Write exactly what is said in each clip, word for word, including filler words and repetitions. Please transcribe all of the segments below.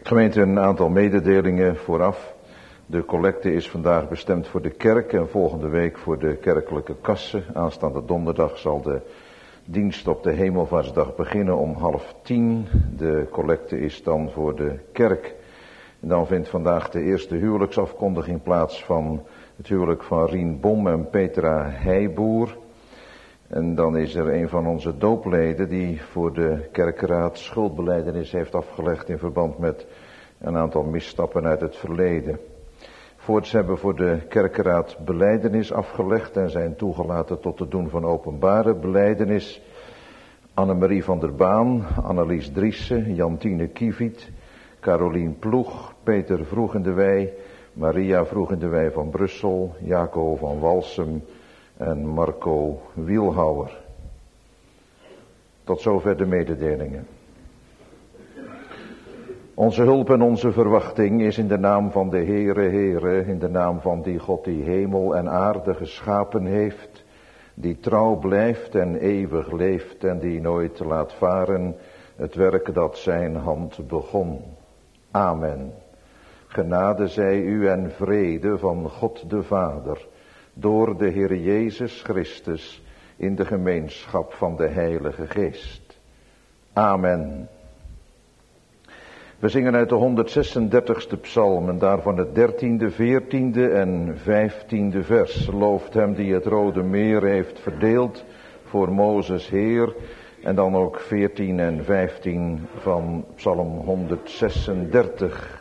Gemeente, een aantal mededelingen vooraf. De collecte is vandaag bestemd voor de kerk en volgende week voor de kerkelijke kassen. Aanstaande donderdag zal de dienst op de Hemelvaartsdag beginnen om half tien. De collecte is dan voor de kerk. En dan vindt vandaag de eerste huwelijksafkondiging plaats van het huwelijk van Rien Bom en Petra Heijboer. En dan is er een van onze doopleden die voor de kerkenraad schuldbelijdenis heeft afgelegd in verband met een aantal misstappen uit het verleden. Voorts hebben voor de kerkenraad belijdenis afgelegd en zijn toegelaten tot het doen van openbare belijdenis Annemarie van der Baan, Annelies Driessen, Jantine Kieviet, Carolien Ploeg, Peter Vroegendewij, Maria Vroegendewij van Brussel, Jaco van Walsum en Marco Wielhouwer. Tot zover de mededelingen. Onze hulp en onze verwachting is in de naam van de Heere, Heere, in de naam van die God die hemel en aarde geschapen heeft, die trouw blijft en eeuwig leeft en die nooit laat varen het werk dat zijn hand begon. Amen. Genade zij u en vrede van God de Vader, door de Heer Jezus Christus, in de gemeenschap van de Heilige Geest. Amen. We zingen uit de honderdzesendertigste psalm en daarvan het dertiende, veertiende en vijftiende vers. Looft hem die het Rode Meer heeft verdeeld voor Mozes Heer. En dan ook veertien en vijftien van psalm honderdzesendertig.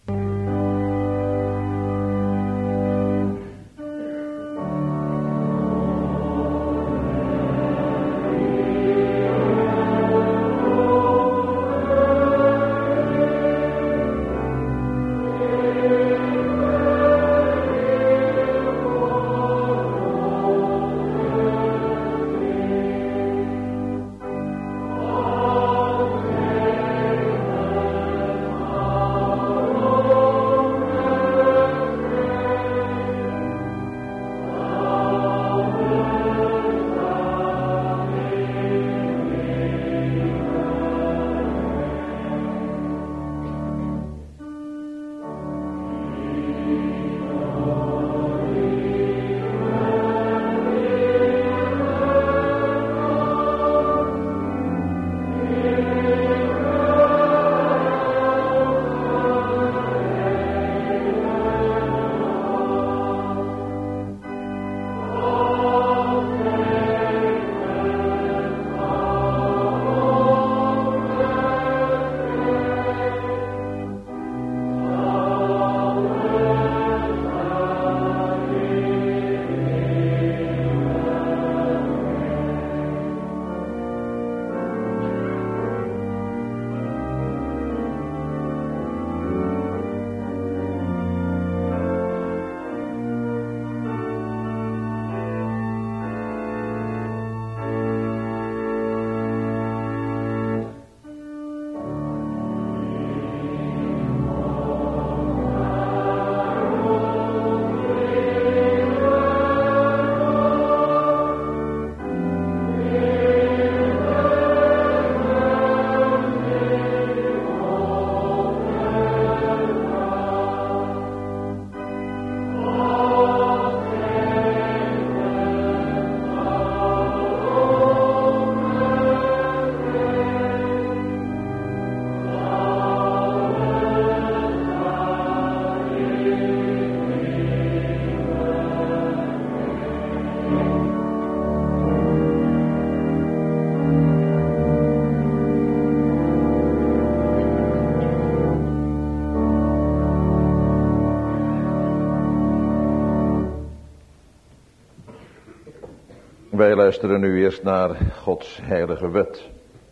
Wij luisteren nu eerst naar Gods heilige wet.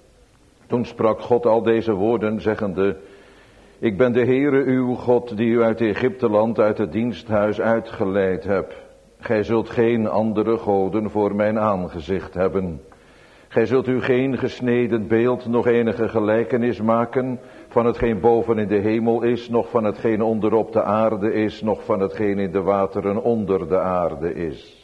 Toen sprak God al deze woorden, zeggende: Ik ben de Heere uw God, die u uit Egypteland, uit het diensthuis uitgeleid heb. Gij zult geen andere goden voor mijn aangezicht hebben. Gij zult u geen gesneden beeld, nog enige gelijkenis maken van hetgeen boven in de hemel is, nog van hetgeen onder op de aarde is, nog van hetgeen in de wateren onder de aarde is.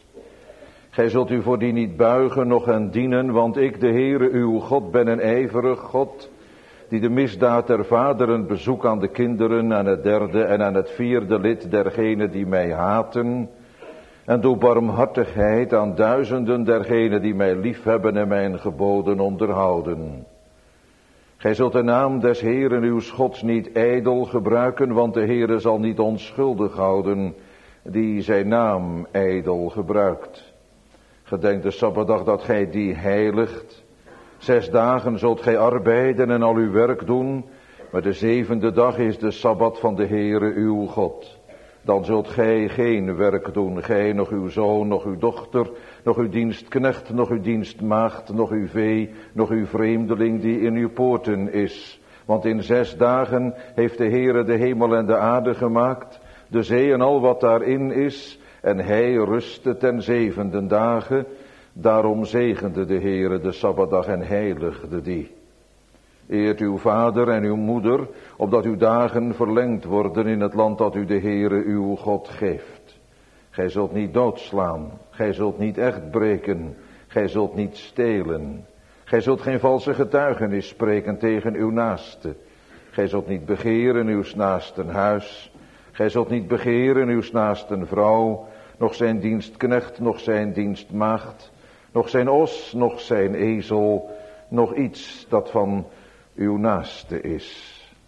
Gij zult u voor die niet buigen, noch hen dienen, want ik, de Heere uw God, ben een ijverig God, die de misdaad der vaderen bezoek aan de kinderen, aan het derde en aan het vierde lid dergenen die mij haten, en doe barmhartigheid aan duizenden dergenen die mij liefhebben en mijn geboden onderhouden. Gij zult de naam des Heeren uw Gods niet ijdel gebruiken, want de Heere zal niet onschuldig houden die zijn naam ijdel gebruikt. Gedenk de Sabbatdag dat gij die heiligt. Zes dagen zult gij arbeiden en al uw werk doen, maar de zevende dag is de Sabbat van de Heere uw God. Dan zult gij geen werk doen, gij, nog uw zoon, nog uw dochter, nog uw dienstknecht, nog uw dienstmaagd, nog uw vee, nog uw vreemdeling die in uw poorten is. Want in zes dagen heeft de Heere de hemel en de aarde gemaakt, de zee en al wat daarin is, en hij rustte ten zevende dagen. Daarom zegende de Heere de Sabbatdag en heiligde die. Eert uw vader en uw moeder, opdat uw dagen verlengd worden in het land dat u de Heere uw God geeft. Gij zult niet doodslaan, gij zult niet echt breken, gij zult niet stelen. Gij zult geen valse getuigenis spreken tegen uw naaste. Gij zult niet begeren uw naasten huis. Gij zult niet begeren uw naasten vrouw, nog zijn dienstknecht, nog zijn dienstmaagd, nog zijn os, nog zijn ezel, nog iets dat van uw naaste is.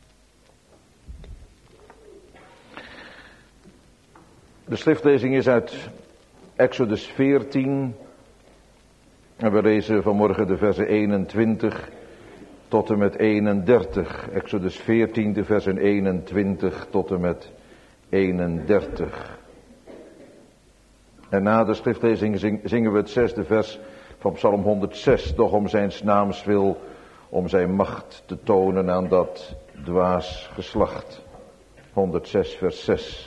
De schriftlezing is uit Exodus veertien. En we lezen vanmorgen de versen eenentwintig tot en met eenendertig. Exodus veertien, de versen eenentwintig tot en met eenendertig. En na de schriftlezing zingen we het zesde vers van Psalm honderdzes. Doch om zijn naams wil, om zijn macht te tonen aan dat dwaas geslacht. honderdzes vers zes.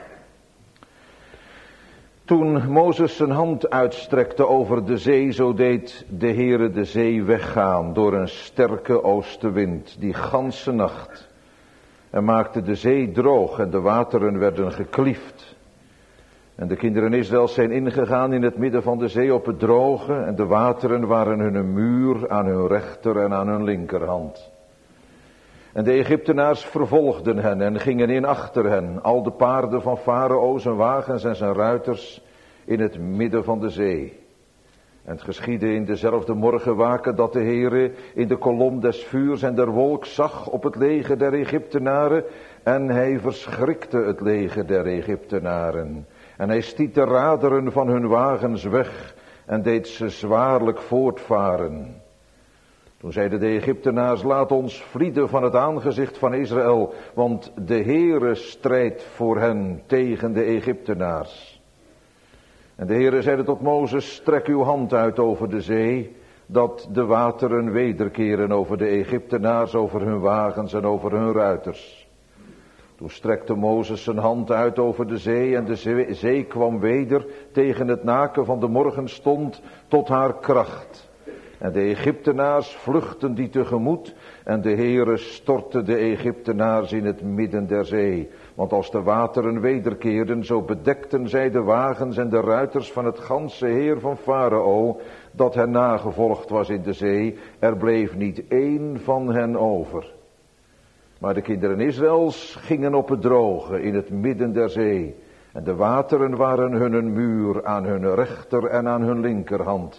Toen Mozes zijn hand uitstrekte over de zee, zo deed de Heere de zee weggaan door een sterke oostenwind, die ganse nacht. En maakte de zee droog en de wateren werden gekliefd. En de kinderen Israëls zijn ingegaan in het midden van de zee op het droge, en de wateren waren hun muur aan hun rechter en aan hun linkerhand. En de Egyptenaars vervolgden hen en gingen in achter hen, al de paarden van Farao, zijn wagens en zijn ruiters, in het midden van de zee. En het geschiedde in dezelfde morgenwaken dat de Heere in de kolom des vuurs en der wolk zag op het leger der Egyptenaren, en hij verschrikte het leger der Egyptenaren. En hij stiet de raderen van hun wagens weg en deed ze zwaarlijk voortvaren. Toen zeiden de Egyptenaars, laat ons vlieden van het aangezicht van Israël, want de Heere strijdt voor hen tegen de Egyptenaars. En de Heere zeide tot Mozes, strek uw hand uit over de zee, dat de wateren wederkeren over de Egyptenaars, over hun wagens en over hun ruiters. Toen strekte Mozes zijn hand uit over de zee en de zee, zee kwam weder tegen het naken van de morgenstond tot haar kracht. En de Egyptenaars vluchtten die tegemoet en de Heere stortte de Egyptenaars in het midden der zee. Want als de wateren wederkeerden, zo bedekten zij de wagens en de ruiters van het ganse heer van Farao, dat hen nagevolgd was in de zee. Er bleef niet één van hen over. Maar de kinderen Israëls gingen op het droge in het midden der zee. En de wateren waren hun muur aan hun rechter en aan hun linkerhand.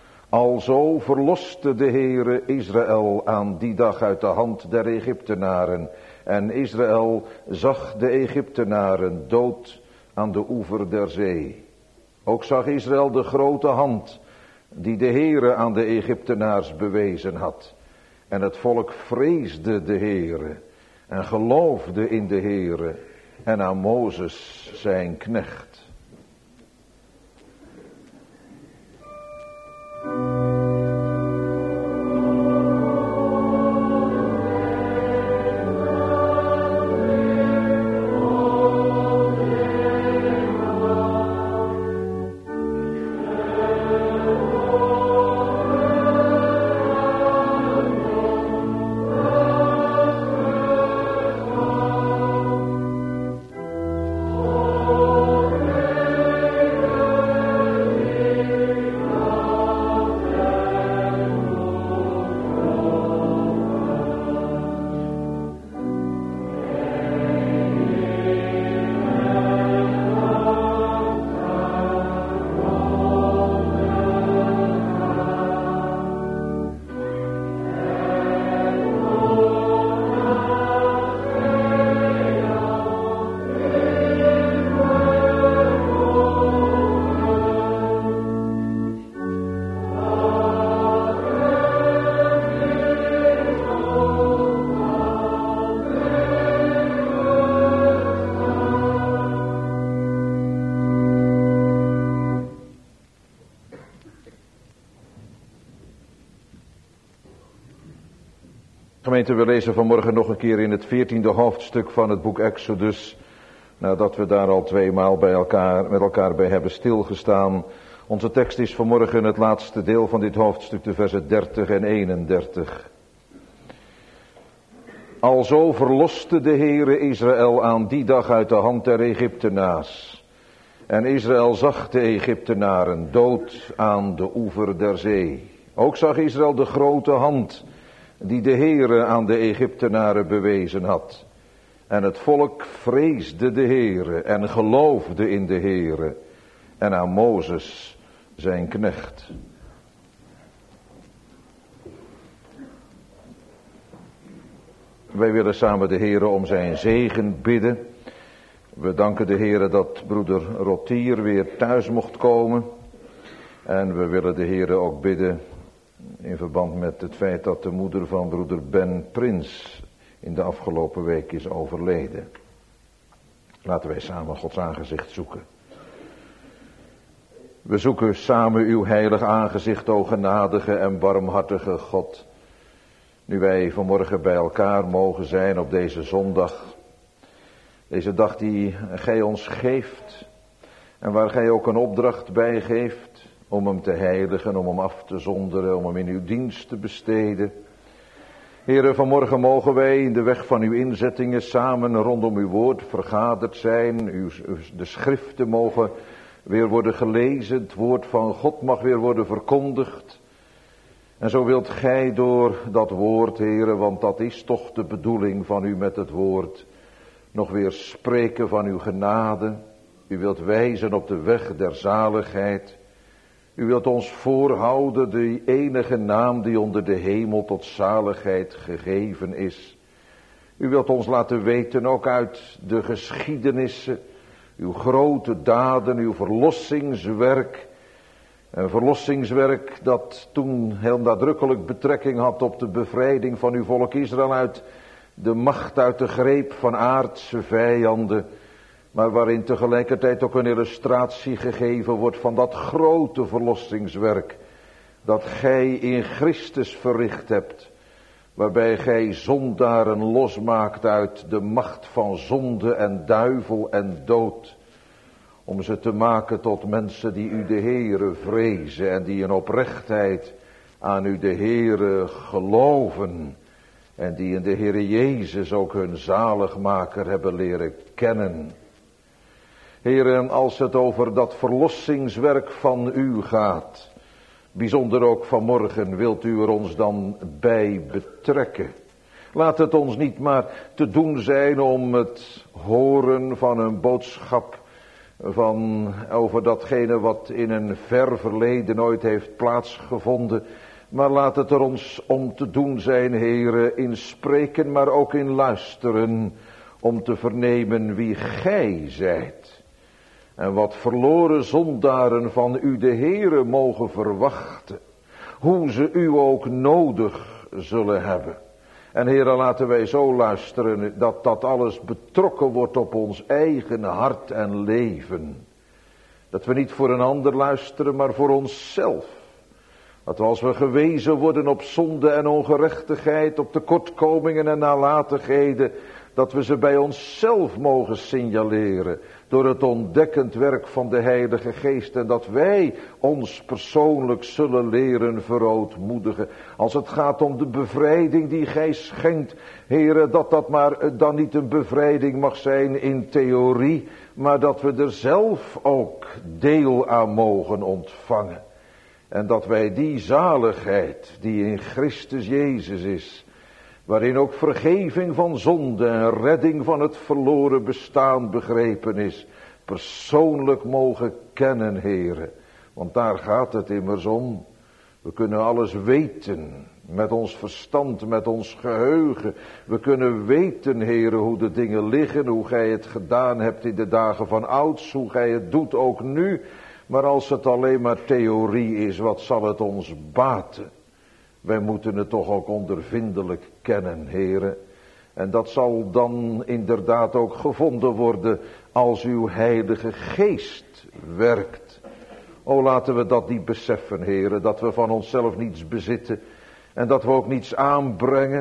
Alzo verloste de Heere Israël aan die dag uit de hand der Egyptenaren. En Israël zag de Egyptenaren dood aan de oever der zee. Ook zag Israël de grote hand die de Heere aan de Egyptenaars bewezen had. En het volk vreesde de Heere en geloofde in de Heere en aan Mozes zijn knecht. Oh Gemeente, we lezen vanmorgen nog een keer in het veertiende hoofdstuk van het boek Exodus. Nadat we daar al tweemaal bij elkaar, met elkaar bij hebben stilgestaan. Onze tekst is vanmorgen het laatste deel van dit hoofdstuk, de versen dertig en eenendertig. Alzo verloste de Heere Israël aan die dag uit de hand der Egyptenaars. En Israël zag de Egyptenaren dood aan de oever der zee. Ook zag Israël de grote hand die de Heere aan de Egyptenaren bewezen had. En het volk vreesde de Heere en geloofde in de Heere en aan Mozes zijn knecht. Wij willen samen de Heere om zijn zegen bidden. We danken de Heere dat broeder Rotier weer thuis mocht komen. En we willen de Heere ook bidden in verband met het feit dat de moeder van broeder Ben Prins in de afgelopen week is overleden. Laten wij samen Gods aangezicht zoeken. We zoeken samen uw heilig aangezicht, o genadige en barmhartige God. Nu wij vanmorgen bij elkaar mogen zijn op deze zondag. Deze dag die gij ons geeft. En waar gij ook een opdracht bij geeft. Om hem te heiligen, om hem af te zonderen, om hem in uw dienst te besteden. Heere, vanmorgen mogen wij in de weg van uw inzettingen samen rondom uw woord vergaderd zijn. Uw, de schriften mogen weer worden gelezen. Het woord van God mag weer worden verkondigd. En zo wilt gij door dat woord, Heere, want dat is toch de bedoeling van u met het woord, nog weer spreken van uw genade. U wilt wijzen op de weg der zaligheid. U wilt ons voorhouden de enige naam die onder de hemel tot zaligheid gegeven is. U wilt ons laten weten, ook uit de geschiedenissen, uw grote daden, uw verlossingswerk. Een verlossingswerk dat toen heel nadrukkelijk betrekking had op de bevrijding van uw volk Israël uit de macht, uit de greep van aardse vijanden. Maar waarin tegelijkertijd ook een illustratie gegeven wordt van dat grote verlossingswerk dat gij in Christus verricht hebt. Waarbij gij zondaren losmaakt uit de macht van zonde en duivel en dood. Om ze te maken tot mensen die u de Heere vrezen en die in oprechtheid aan u de Heere geloven. En die in de Heere Jezus ook hun zaligmaker hebben leren kennen. Heere, als het over dat verlossingswerk van u gaat, bijzonder ook vanmorgen, wilt u er ons dan bij betrekken. Laat het ons niet maar te doen zijn om het horen van een boodschap van over datgene wat in een ver verleden ooit heeft plaatsgevonden. Maar laat het er ons om te doen zijn, Heere, in spreken, maar ook in luisteren, om te vernemen wie gij zijt. En wat verloren zondaren van u de Heere mogen verwachten. Hoe ze u ook nodig zullen hebben. En Heere, laten wij zo luisteren dat dat alles betrokken wordt op ons eigen hart en leven. Dat we niet voor een ander luisteren, maar voor onszelf. Dat we als we gewezen worden op zonde en ongerechtigheid, op tekortkomingen en nalatigheden, dat we ze bij onszelf mogen signaleren door het ontdekkend werk van de Heilige Geest. En dat wij ons persoonlijk zullen leren verootmoedigen. Als het gaat om de bevrijding die gij schenkt, Heere, dat dat maar dan niet een bevrijding mag zijn in theorie, maar dat we er zelf ook deel aan mogen ontvangen. En dat wij die zaligheid die in Christus Jezus is, waarin ook vergeving van zonde en redding van het verloren bestaan begrepen is, persoonlijk mogen kennen, Heere. Want daar gaat het immers om. We kunnen alles weten, met ons verstand, met ons geheugen. We kunnen weten, Heere, hoe de dingen liggen, hoe gij het gedaan hebt in de dagen van ouds, hoe gij het doet ook nu. Maar als het alleen maar theorie is, wat zal het ons baten? Wij moeten het toch ook ondervindelijk kennen, Heere. En dat zal dan inderdaad ook gevonden worden als uw Heilige Geest werkt. O, laten we dat niet beseffen, Heere, dat we van onszelf niets bezitten en dat we ook niets aanbrengen.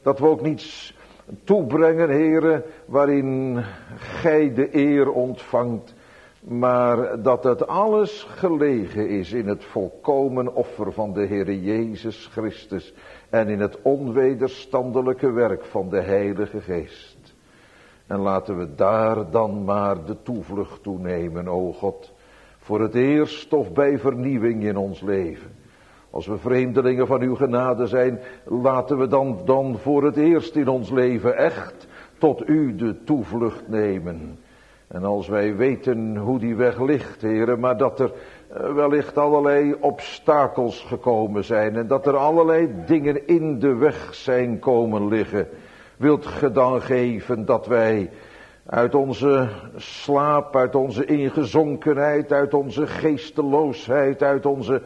Dat we ook niets toebrengen, Heere, waarin gij de eer ontvangt, maar dat het alles gelegen is in het volkomen offer van de Heere Jezus Christus en in het onwederstandelijke werk van de Heilige Geest. En laten we daar dan maar de toevlucht toe nemen, o God, voor het eerst of bij vernieuwing in ons leven. Als we vreemdelingen van uw genade zijn, laten we dan, dan voor het eerst in ons leven echt tot u de toevlucht nemen. En als wij weten hoe die weg ligt, Heere, maar dat er wellicht allerlei obstakels gekomen zijn en dat er allerlei dingen in de weg zijn komen liggen, wilt ge dan geven dat wij uit onze slaap, uit onze ingezonkenheid, uit onze geesteloosheid, uit onze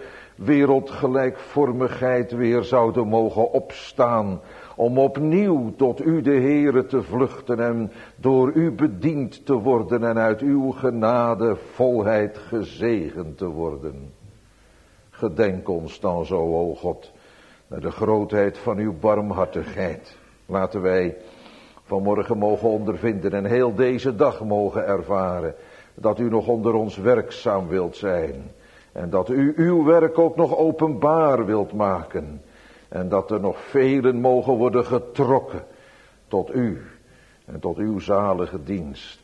wereldgelijkvormigheid weer zouden mogen opstaan, om opnieuw tot u de Heere te vluchten en door u bediend te worden en uit uw genade volheid gezegend te worden. Gedenk ons dan zo, o God, naar de grootheid van uw barmhartigheid. Laten wij vanmorgen mogen ondervinden en heel deze dag mogen ervaren dat u nog onder ons werkzaam wilt zijn. En dat u uw werk ook nog openbaar wilt maken. En dat er nog velen mogen worden getrokken tot u en tot uw zalige dienst.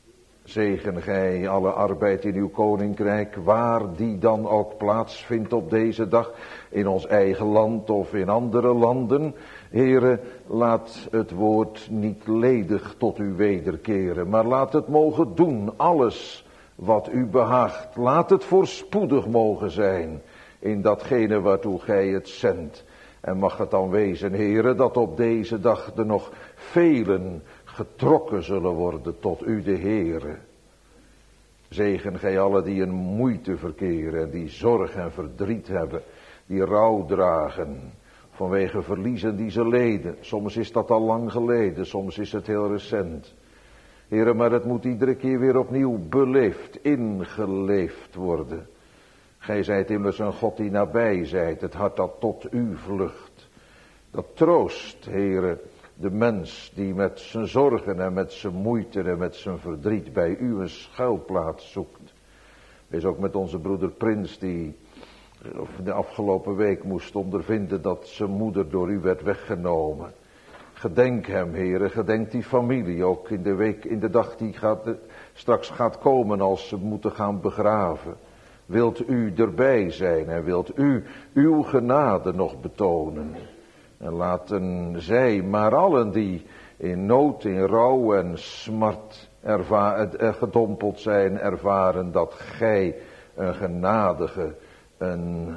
Zegen gij alle arbeid in uw koninkrijk, waar die dan ook plaatsvindt op deze dag, in ons eigen land of in andere landen. Heere, laat het woord niet ledig tot u wederkeren, maar laat het mogen doen, alles wat u behaagt. Laat het voorspoedig mogen zijn in datgene waartoe gij het zendt. En mag het dan wezen, Heere, dat op deze dag er nog velen getrokken zullen worden tot u de Heere. Zegen gij allen die in moeite verkeren, die zorg en verdriet hebben, die rouw dragen vanwege verliezen die ze leden. Soms is dat al lang geleden, soms is het heel recent. Heere, maar het moet iedere keer weer opnieuw beleefd, ingeleefd worden. Gij zijt immers een God die nabij zijt, het hart dat tot u vlucht. Dat troost, Heere, de mens die met zijn zorgen en met zijn moeite en met zijn verdriet bij u een schuilplaats zoekt. Wees ook met onze broeder Prins die de afgelopen week moest ondervinden dat zijn moeder door u werd weggenomen. Gedenk hem, Heere, gedenk die familie ook in de week, in de dag die gaat, straks gaat komen als ze moeten gaan begraven. Wilt u erbij zijn en wilt u uw genade nog betonen. En laten zij, maar allen die in nood, in rouw en smart erva- gedompeld zijn, ervaren dat gij een genadige, een,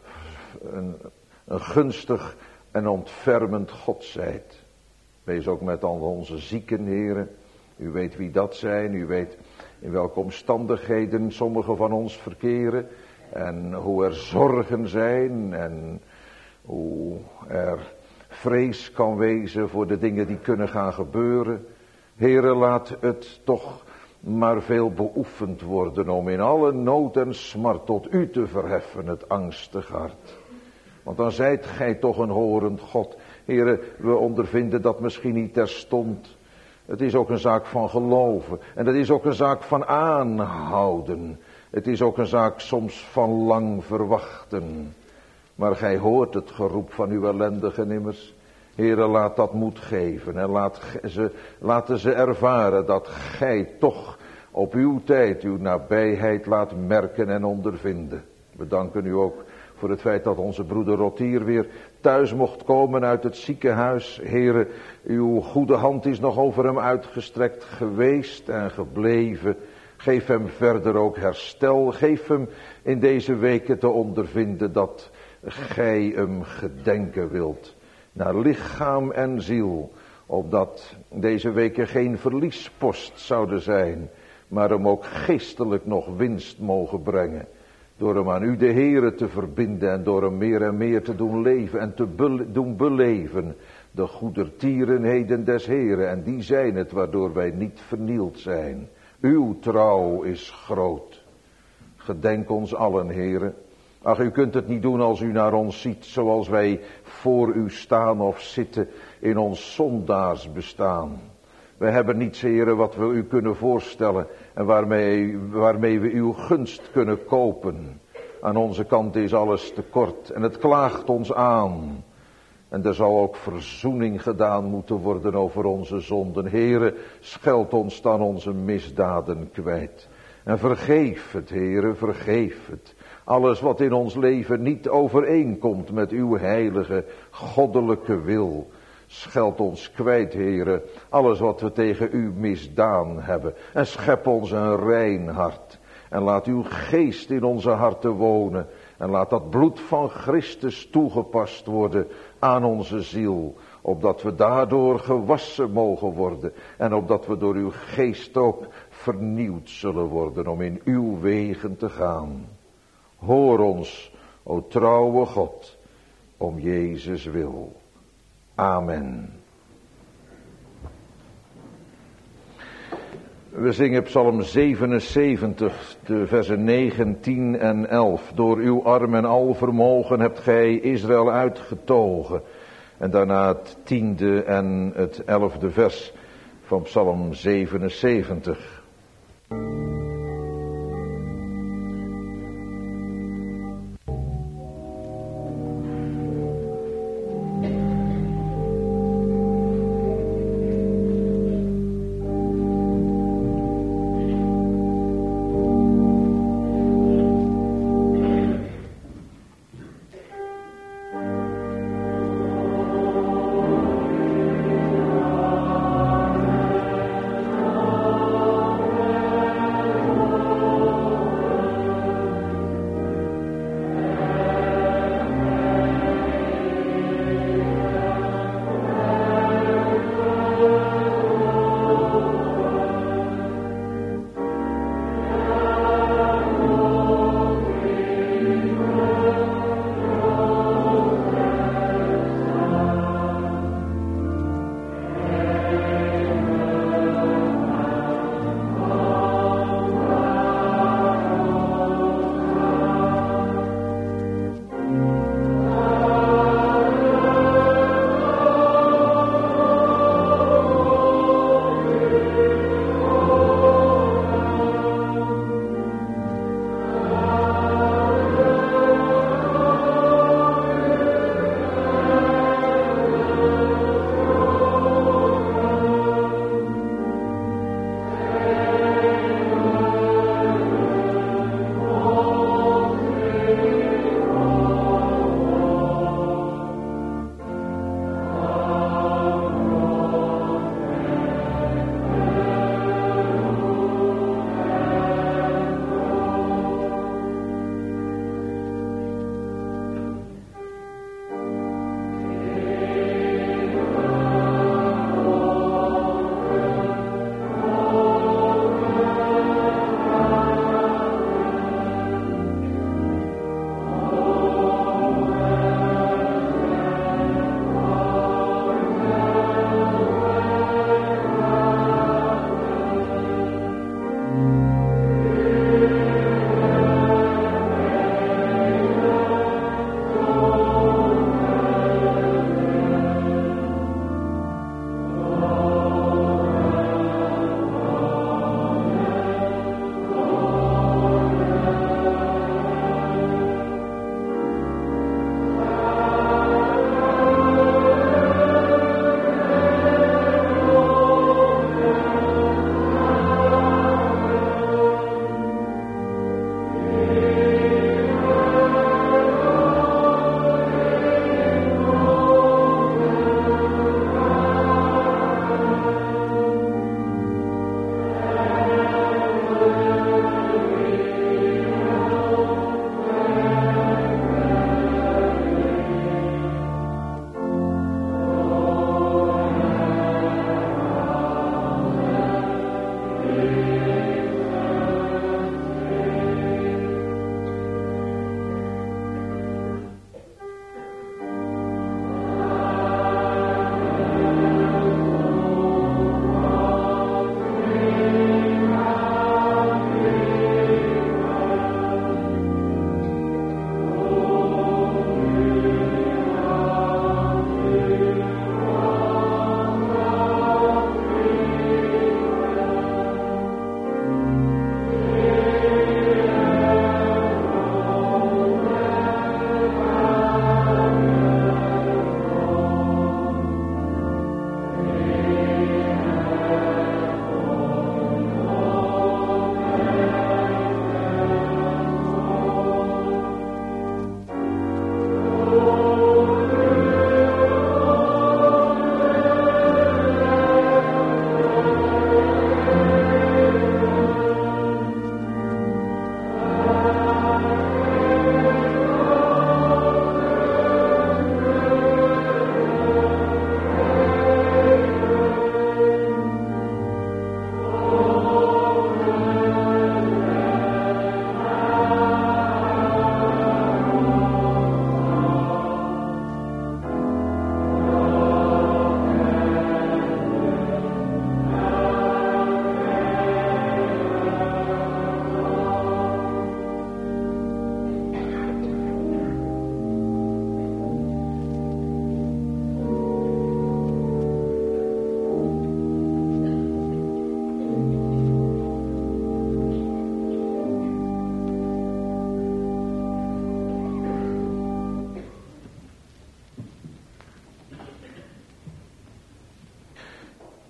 een, een gunstig en ontfermend God zijt. Wees ook met al onze zieken, heren. U weet wie dat zijn, u weet in welke omstandigheden sommigen van ons verkeren. En hoe er zorgen zijn en hoe er vrees kan wezen voor de dingen die kunnen gaan gebeuren. Heere, laat het toch maar veel beoefend worden om in alle nood en smart tot u te verheffen, het angstig hart. Want dan zijt gij toch een horend God. Heere, we ondervinden dat misschien niet terstond. Het is ook een zaak van geloven. En het is ook een zaak van aanhouden. Het is ook een zaak soms van lang verwachten. Maar gij hoort het geroep van uw ellendigen immers. Heere, laat dat moed geven. En laat ze, laten ze ervaren dat gij toch op uw tijd uw nabijheid laat merken en ondervinden. We danken u ook voor het feit dat onze broeder Rotier weer thuis mocht komen uit het ziekenhuis. Heere, uw goede hand is nog over hem uitgestrekt geweest en gebleven. Geef hem verder ook herstel. Geef hem in deze weken te ondervinden dat gij hem gedenken wilt. Naar lichaam en ziel. Opdat deze weken geen verliespost zouden zijn. Maar hem ook geestelijk nog winst mogen brengen. Door hem aan u de Heere te verbinden en door hem meer en meer te doen leven en te be- doen beleven. De goedertierenheden des Heeren, en die zijn het waardoor wij niet vernield zijn. Uw trouw is groot. Gedenk ons allen, Heere. Ach, u kunt het niet doen als u naar ons ziet, zoals wij voor u staan of zitten in ons zondaarsbestaan. We hebben niets, Heere, wat we u kunnen voorstellen en waarmee, waarmee we uw gunst kunnen kopen. Aan onze kant is alles tekort en het klaagt ons aan. En er zal ook verzoening gedaan moeten worden over onze zonden. Heere, scheld ons dan onze misdaden kwijt. En vergeef het, Heere, vergeef het. Alles wat in ons leven niet overeenkomt met uw heilige, goddelijke wil. Scheld ons kwijt, Heere, alles wat we tegen u misdaan hebben. En schep ons een rein hart. En laat uw geest in onze harten wonen. En laat dat bloed van Christus toegepast worden aan onze ziel. Opdat we daardoor gewassen mogen worden. En opdat we door uw geest ook vernieuwd zullen worden om in uw wegen te gaan. Hoor ons, o trouwe God, om Jezus wil. Amen. We zingen Psalm zevenenzeventig, de versen negen, tien en elf. Door uw arm en al vermogen hebt gij Israël uitgetogen. En daarna het tiende en het elfde vers van Psalm zevenenzeventig.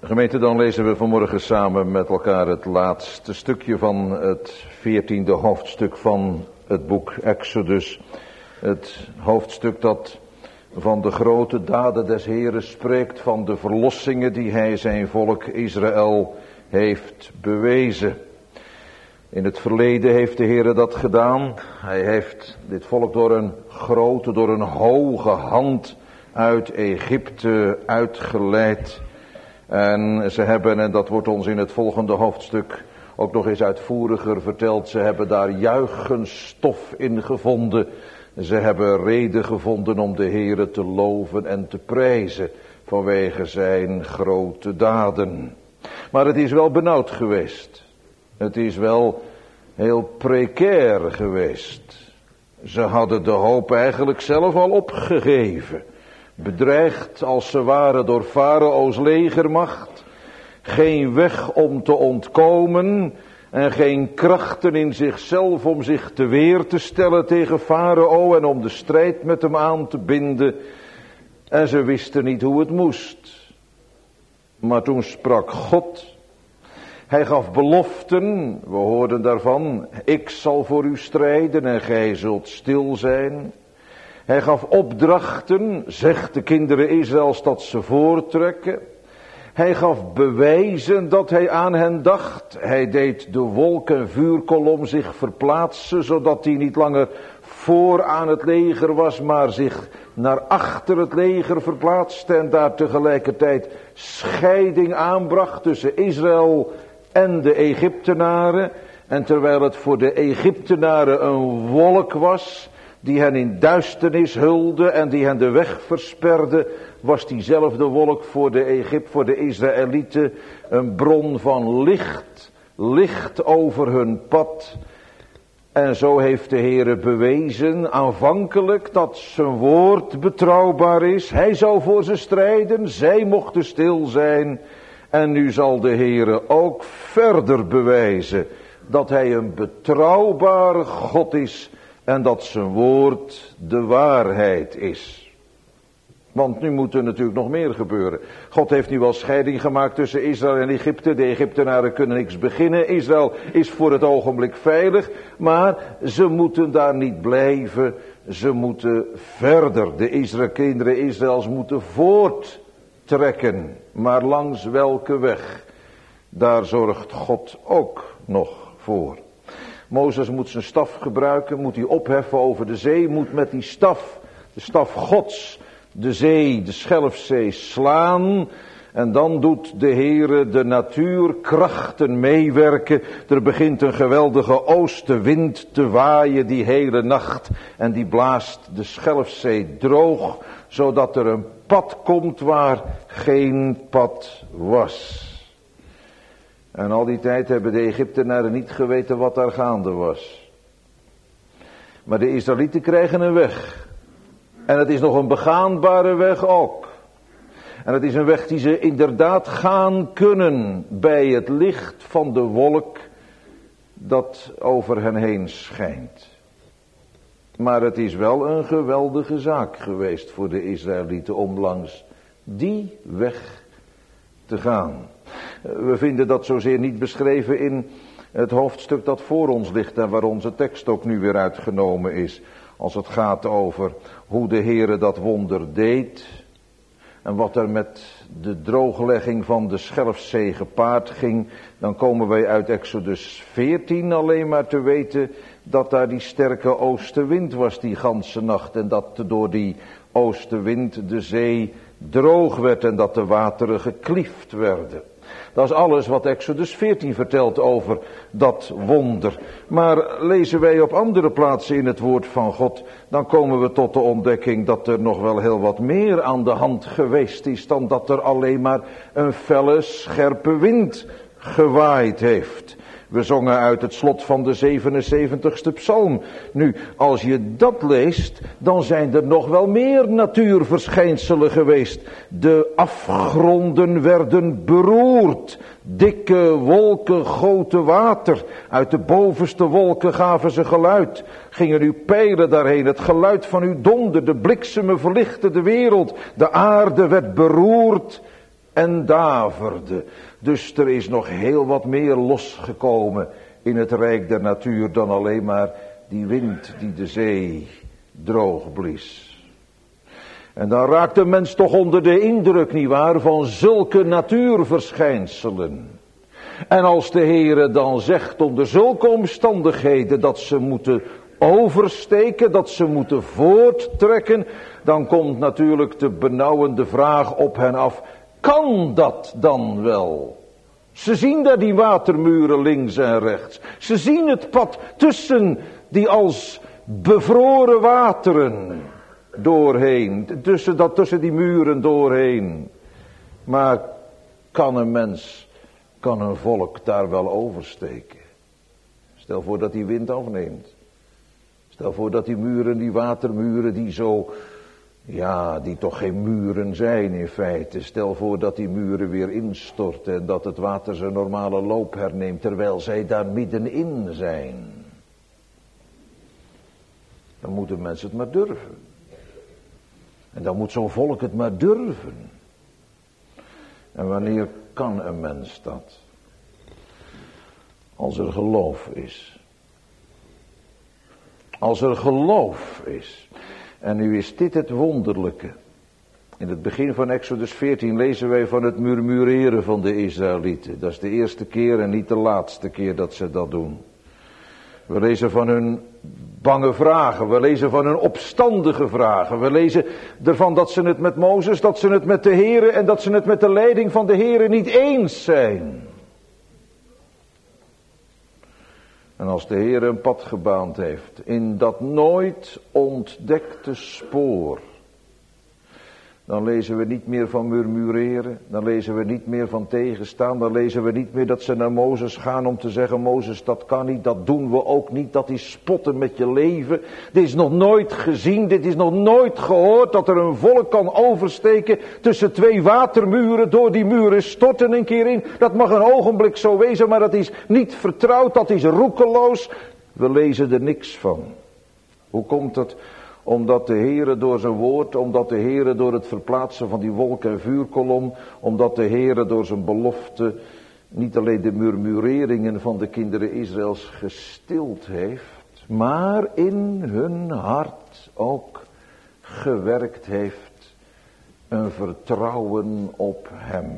Gemeente, dan lezen we vanmorgen samen met elkaar het laatste stukje van het veertiende hoofdstuk van het boek Exodus. Het hoofdstuk dat van de grote daden des Heeren spreekt, van de verlossingen die hij zijn volk Israël heeft bewezen. In het verleden heeft de Heere dat gedaan. Hij heeft dit volk door een grote, door een hoge hand uit Egypte uitgeleid. En ze hebben, en dat wordt ons in het volgende hoofdstuk ook nog eens uitvoeriger verteld, ze hebben daar juichenstof in gevonden. Ze hebben reden gevonden om de Heere te loven en te prijzen vanwege zijn grote daden. Maar het is wel benauwd geweest. Het is wel heel precair geweest. Ze hadden de hoop eigenlijk zelf al opgegeven. Bedreigd als ze waren door Farao's legermacht. Geen weg om te ontkomen. En geen krachten in zichzelf om zich te weer te stellen tegen Farao en om de strijd met hem aan te binden. En ze wisten niet hoe het moest. Maar toen sprak God. Hij gaf beloften, we hoorden daarvan, ik zal voor u strijden en gij zult stil zijn. Hij gaf opdrachten, zegt de kinderen Israëls dat ze voortrekken. Hij gaf bewijzen dat hij aan hen dacht. Hij deed de wolk- en vuurkolom zich verplaatsen, zodat hij niet langer voor aan het leger was, maar zich naar achter het leger verplaatste en daar tegelijkertijd scheiding aanbracht tussen Israël en de Egyptenaren. En terwijl het voor de Egyptenaren een wolk was die hen in duisternis hulde en die hen de weg versperde, was diezelfde wolk voor de Egypte, voor de Israëlieten een bron van licht, licht over hun pad. En zo heeft de Heere bewezen aanvankelijk dat zijn woord betrouwbaar is. Hij zou voor ze strijden, zij mochten stil zijn. En nu zal de Heere ook verder bewijzen dat hij een betrouwbare God is en dat zijn woord de waarheid is. Want nu moet er natuurlijk nog meer gebeuren. God heeft nu wel scheiding gemaakt tussen Israël en Egypte. De Egyptenaren kunnen niks beginnen. Israël is voor het ogenblik veilig. Maar ze moeten daar niet blijven. Ze moeten verder. De Israël, kinderen Israëls moeten voorttrekken. Maar langs welke weg? Daar zorgt God ook nog voor. Mozes moet zijn staf gebruiken. Moet hij opheffen over de zee. Moet met die staf, de staf Gods, de zee, de Schelfzee slaan. En dan doet de Heere de natuurkrachten meewerken. Er begint een geweldige oostenwind te waaien die hele nacht. En die blaast de Schelfzee droog, zodat er een pad komt waar geen pad was. En al die tijd hebben de Egyptenaren niet geweten wat daar gaande was. Maar de Israëlieten krijgen een weg. En het is nog een begaanbare weg ook. En het is een weg die ze inderdaad gaan kunnen bij het licht van de wolk dat over hen heen schijnt. Maar het is wel een geweldige zaak geweest voor de Israëlieten om langs die weg te gaan. We vinden dat zozeer niet beschreven in het hoofdstuk dat voor ons ligt en waar onze tekst ook nu weer uitgenomen is. Als het gaat over hoe de Heere dat wonder deed en wat er met de drooglegging van de Schelfzee gepaard ging, dan komen wij uit Exodus veertien alleen maar te weten dat daar die sterke oostenwind was die ganse nacht en dat door die oostenwind de zee droog werd en dat de wateren gekliefd werden. Dat is alles wat Exodus veertien vertelt over dat wonder. Maar lezen wij op andere plaatsen in het woord van God, dan komen we tot de ontdekking dat er nog wel heel wat meer aan de hand geweest is dan dat er alleen maar een felle, scherpe wind gewaaid heeft. We zongen uit het slot van de zevenenzeventigste psalm. Nu, als je dat leest, dan zijn er nog wel meer natuurverschijnselen geweest. De afgronden werden beroerd. Dikke wolken goten water. Uit de bovenste wolken gaven ze geluid. Gingen uw pijlen daarheen. Het geluid van uw donder. De bliksemen verlichtten de wereld. De aarde werd beroerd. en daverde. Dus er is nog heel wat meer losgekomen in het rijk der natuur dan alleen maar die wind die de zee droog blies. En dan raakt de mens toch onder de indruk, nietwaar, van zulke natuurverschijnselen. En als de Heere dan zegt onder zulke omstandigheden dat ze moeten oversteken, dat ze moeten voorttrekken, dan komt natuurlijk de benauwende vraag op hen af, kan dat dan wel? Ze zien daar die watermuren links en rechts. Ze zien het pad tussen die als bevroren wateren doorheen, tussen, dat, tussen die muren doorheen. Maar kan een mens, kan een volk daar wel oversteken? Stel voor dat die wind afneemt. Stel voor dat die muren, die watermuren die zo, ja, die toch geen muren zijn in feite. Stel voor dat die muren weer instorten en dat het water zijn normale loop herneemt terwijl zij daar middenin zijn. Dan moeten mensen het maar durven. En dan moet zo'n volk het maar durven. En wanneer kan een mens dat? Als er geloof is. Als er geloof is. En nu is dit het wonderlijke. In het begin van Exodus veertien lezen wij van het murmureren van de Israëlieten. Dat is de eerste keer en niet de laatste keer dat ze dat doen. We lezen van hun bange vragen. We lezen van hun opstandige vragen. We lezen ervan dat ze het met Mozes, dat ze het met de Heere en dat ze het met de leiding van de Heere niet eens zijn. En als de Heer een pad gebaand heeft in dat nooit ontdekte spoor, dan lezen we niet meer van murmureren, dan lezen we niet meer van tegenstaan, dan lezen we niet meer dat ze naar Mozes gaan om te zeggen, Mozes, dat kan niet, dat doen we ook niet, dat is spotten met je leven. Dit is nog nooit gezien, dit is nog nooit gehoord, dat er een volk kan oversteken tussen twee watermuren, door die muren storten een keer in. Dat mag een ogenblik zo wezen, maar dat is niet vertrouwd, dat is roekeloos. We lezen er niks van. Hoe komt het? Omdat de Heere door zijn woord, omdat de Heere door het verplaatsen van die wolk- en vuurkolom, omdat de Heere door zijn belofte niet alleen de murmureringen van de kinderen Israëls gestild heeft, maar in hun hart ook gewerkt heeft een vertrouwen op hem.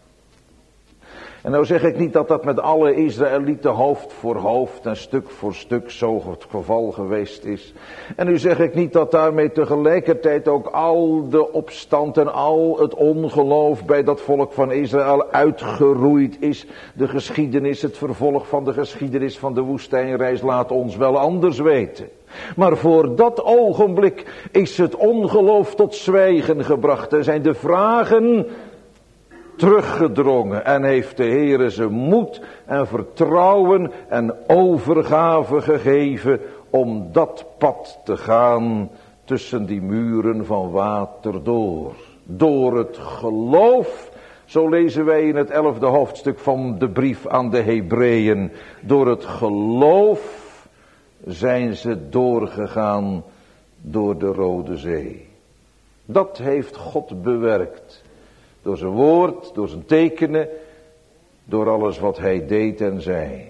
En nou zeg ik niet dat dat met alle Israëlieten hoofd voor hoofd en stuk voor stuk zo het geval geweest is. En nu zeg ik niet dat daarmee tegelijkertijd ook al de opstand en al het ongeloof bij dat volk van Israël uitgeroeid is. De geschiedenis, het vervolg van de geschiedenis van de woestijnreis laat ons wel anders weten. Maar voor dat ogenblik is het ongeloof tot zwijgen gebracht en zijn de vragen teruggedrongen en heeft de Heere ze moed en vertrouwen en overgave gegeven om dat pad te gaan tussen die muren van water door. Door het geloof, zo lezen wij in het elfde hoofdstuk van de brief aan de Hebreeën, door het geloof zijn ze doorgegaan door de Rode Zee. Dat heeft God bewerkt. Door zijn woord, door zijn tekenen, door alles wat hij deed en zei.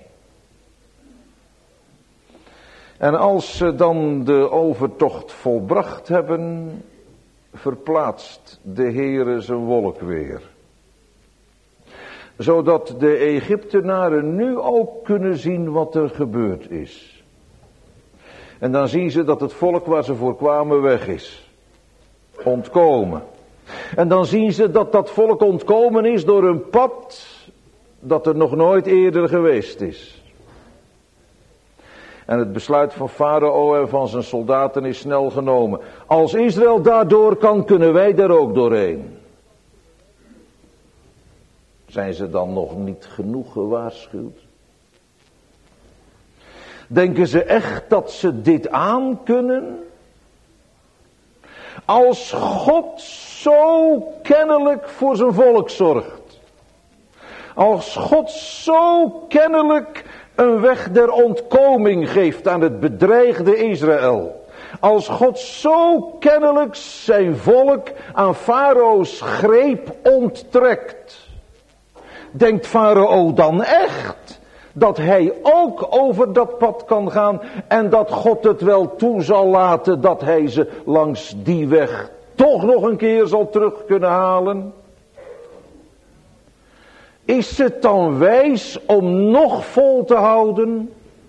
En als ze dan de overtocht volbracht hebben, verplaatst de Heere zijn wolk weer. Zodat de Egyptenaren nu ook kunnen zien wat er gebeurd is. En dan zien ze dat het volk waar ze voor kwamen weg is. Ontkomen. En dan zien ze dat dat volk ontkomen is door een pad dat er nog nooit eerder geweest is. En het besluit van Farao en van zijn soldaten is snel genomen. Als Israël daardoor kan, kunnen wij daar ook doorheen. Zijn ze dan nog niet genoeg gewaarschuwd? Denken ze echt dat ze dit aan kunnen? Als God zo kennelijk voor zijn volk zorgt. Als God zo kennelijk een weg der ontkoming geeft aan het bedreigde Israël. Als God zo kennelijk zijn volk aan Farao's greep onttrekt, denkt Farao dan echt dat hij ook over dat pad kan gaan en dat God het wel toe zal laten dat hij ze langs die weg toch nog een keer zal terug kunnen halen? Is het dan wijs om nog vol te houden?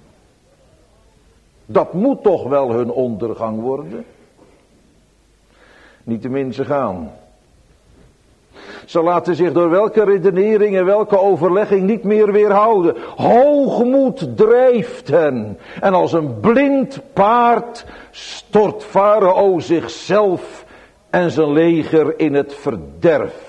Dat moet toch wel hun ondergang worden? Niettemin ze gaan. Ze laten zich door welke redenering en welke overlegging niet meer weerhouden. Hoogmoed drijft hen. En als een blind paard stort Farao zichzelf en zijn leger in het verderf.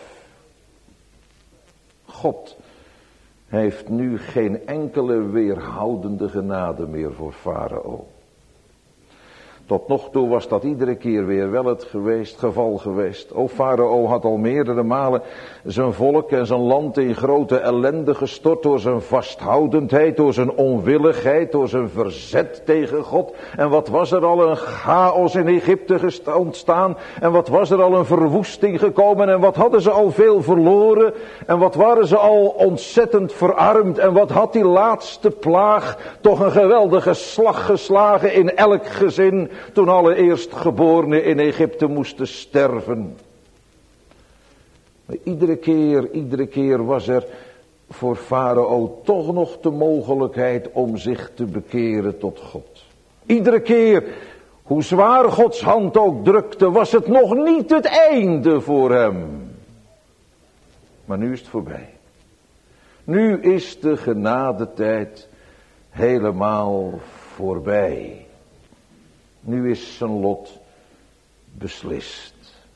God heeft nu geen enkele weerhoudende genade meer voor Farao. Tot nog toe was dat iedere keer weer wel het geweest, geval geweest. O, Farao had al meerdere malen zijn volk en zijn land in grote ellende gestort door zijn vasthoudendheid, door zijn onwilligheid, door zijn verzet tegen God. En wat was er al een chaos in Egypte ontstaan en wat was er al een verwoesting gekomen en wat hadden ze al veel verloren en wat waren ze al ontzettend verarmd en wat had die laatste plaag toch een geweldige slag geslagen in elk gezin, toen alle eerstgeborenen in Egypte moesten sterven. Maar iedere keer, iedere keer was er voor Farao toch nog de mogelijkheid om zich te bekeren tot God. Iedere keer, hoe zwaar Gods hand ook drukte, was het nog niet het einde voor hem. Maar nu is het voorbij. Nu is de genadetijd helemaal voorbij. Nu is zijn lot beslist.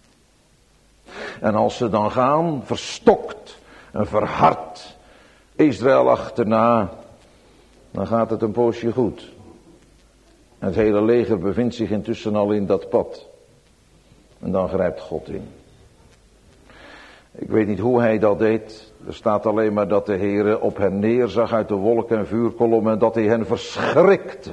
En als ze dan gaan, verstokt en verhard, Israël achterna, dan gaat het een poosje goed. En het hele leger bevindt zich intussen al in dat pad. En dan grijpt God in. Ik weet niet hoe hij dat deed. Er staat alleen maar dat de Heere op hen neerzag uit de wolk en vuurkolom en dat hij hen verschrikte.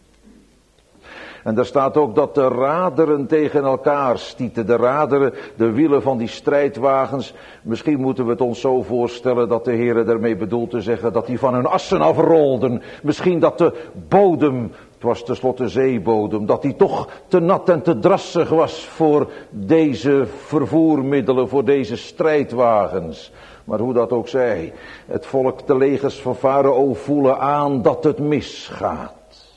En daar staat ook dat de raderen tegen elkaar stieten. De raderen, de wielen van die strijdwagens. Misschien moeten we het ons zo voorstellen dat de Heere ermee bedoelt te zeggen dat die van hun assen afrolden. Misschien dat de bodem, het was tenslotte zeebodem, dat die toch te nat en te drassig was voor deze vervoermiddelen, voor deze strijdwagens. Maar hoe dat ook zij, het volk, de legers van Farao voelen aan dat het misgaat.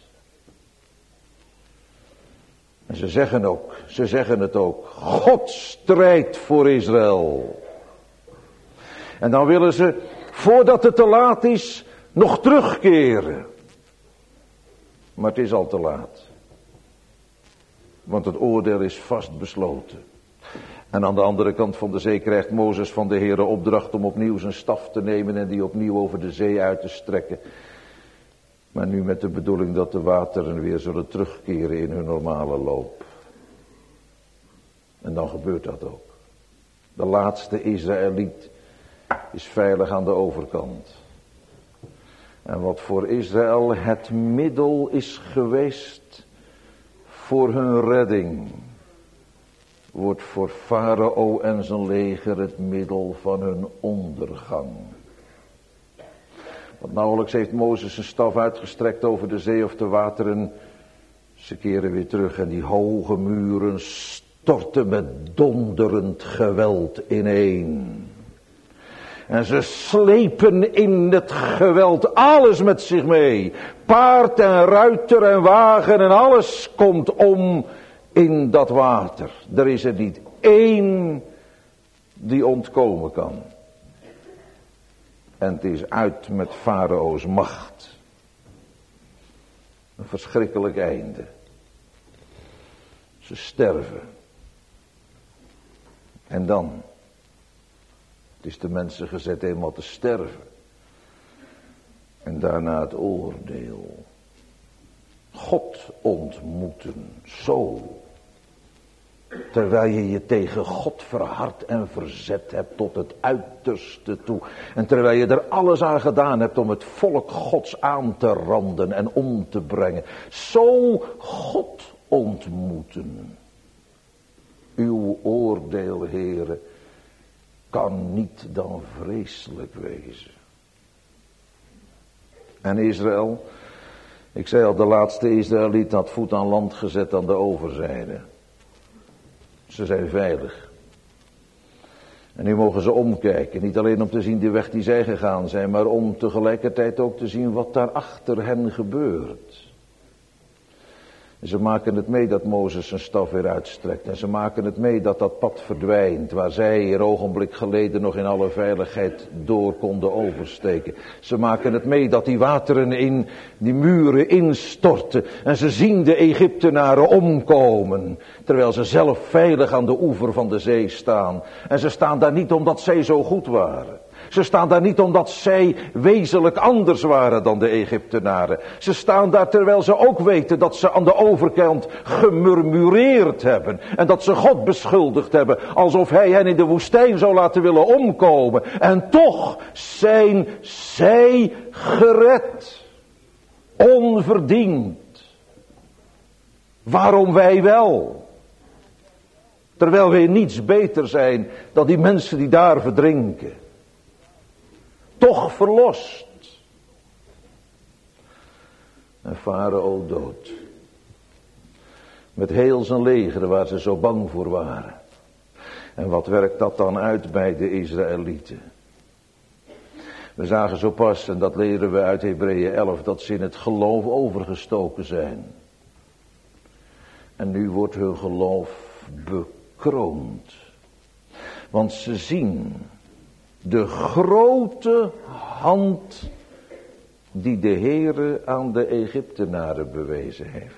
En ze zeggen ook, ze zeggen het ook, God strijdt voor Israël. En dan willen ze, voordat het te laat is, nog terugkeren. Maar het is al te laat. Want het oordeel is vast besloten. En aan de andere kant van de zee krijgt Mozes van de Heere opdracht om opnieuw zijn staf te nemen en die opnieuw over de zee uit te strekken. Maar nu met de bedoeling dat de wateren weer zullen terugkeren in hun normale loop. En dan gebeurt dat ook. De laatste Israëliet is veilig aan de overkant. En wat voor Israël het middel is geweest voor hun redding, wordt voor Farao en zijn leger het middel van hun ondergang. Want nauwelijks heeft Mozes zijn staf uitgestrekt over de zee of de wateren. Ze keren weer terug en die hoge muren storten met donderend geweld ineen. En ze slepen in het geweld alles met zich mee. Paard en ruiter en wagen en alles komt om in dat water. Er is er niet één die ontkomen kan. En het is uit met Farao's macht. Een verschrikkelijk einde. Ze sterven. En dan. Het is de mensen gezet eenmaal te sterven. En daarna het oordeel. God ontmoeten. Zo. Terwijl je je tegen God verhard en verzet hebt tot het uiterste toe. En terwijl je er alles aan gedaan hebt om het volk Gods aan te randen en om te brengen. Zo God ontmoeten. Uw oordeel, Heere, kan niet dan vreselijk wezen. En Israël, ik zei al, de laatste Israëliet had voet aan land gezet aan de overzijde. Ze zijn veilig. En nu mogen ze omkijken, niet alleen om te zien de weg die zij gegaan zijn, maar om tegelijkertijd ook te zien wat daar achter hen gebeurt. En ze maken het mee dat Mozes zijn staf weer uitstrekt. En ze maken het mee dat dat pad verdwijnt, waar zij een ogenblik geleden nog in alle veiligheid door konden oversteken. Ze maken het mee dat die wateren in die muren instorten. En ze zien de Egyptenaren omkomen, terwijl ze zelf veilig aan de oever van de zee staan. En ze staan daar niet omdat zij zo goed waren. Ze staan daar niet omdat zij wezenlijk anders waren dan de Egyptenaren. Ze staan daar terwijl ze ook weten dat ze aan de overkant gemurmureerd hebben. En dat ze God beschuldigd hebben alsof hij hen in de woestijn zou laten willen omkomen. En toch zijn zij gered. Onverdiend. Waarom wij wel? Terwijl wij niets beter zijn dan die mensen die daar verdrinken. Toch verlost. En Farao dood. Met heel zijn leger waar ze zo bang voor waren. En wat werkt dat dan uit bij de Israëlieten? We zagen zo pas, en dat leren we uit Hebreeën elf, dat ze in het geloof overgestoken zijn. En nu wordt hun geloof bekroond. Want ze zien de grote hand die de Heere aan de Egyptenaren bewezen heeft.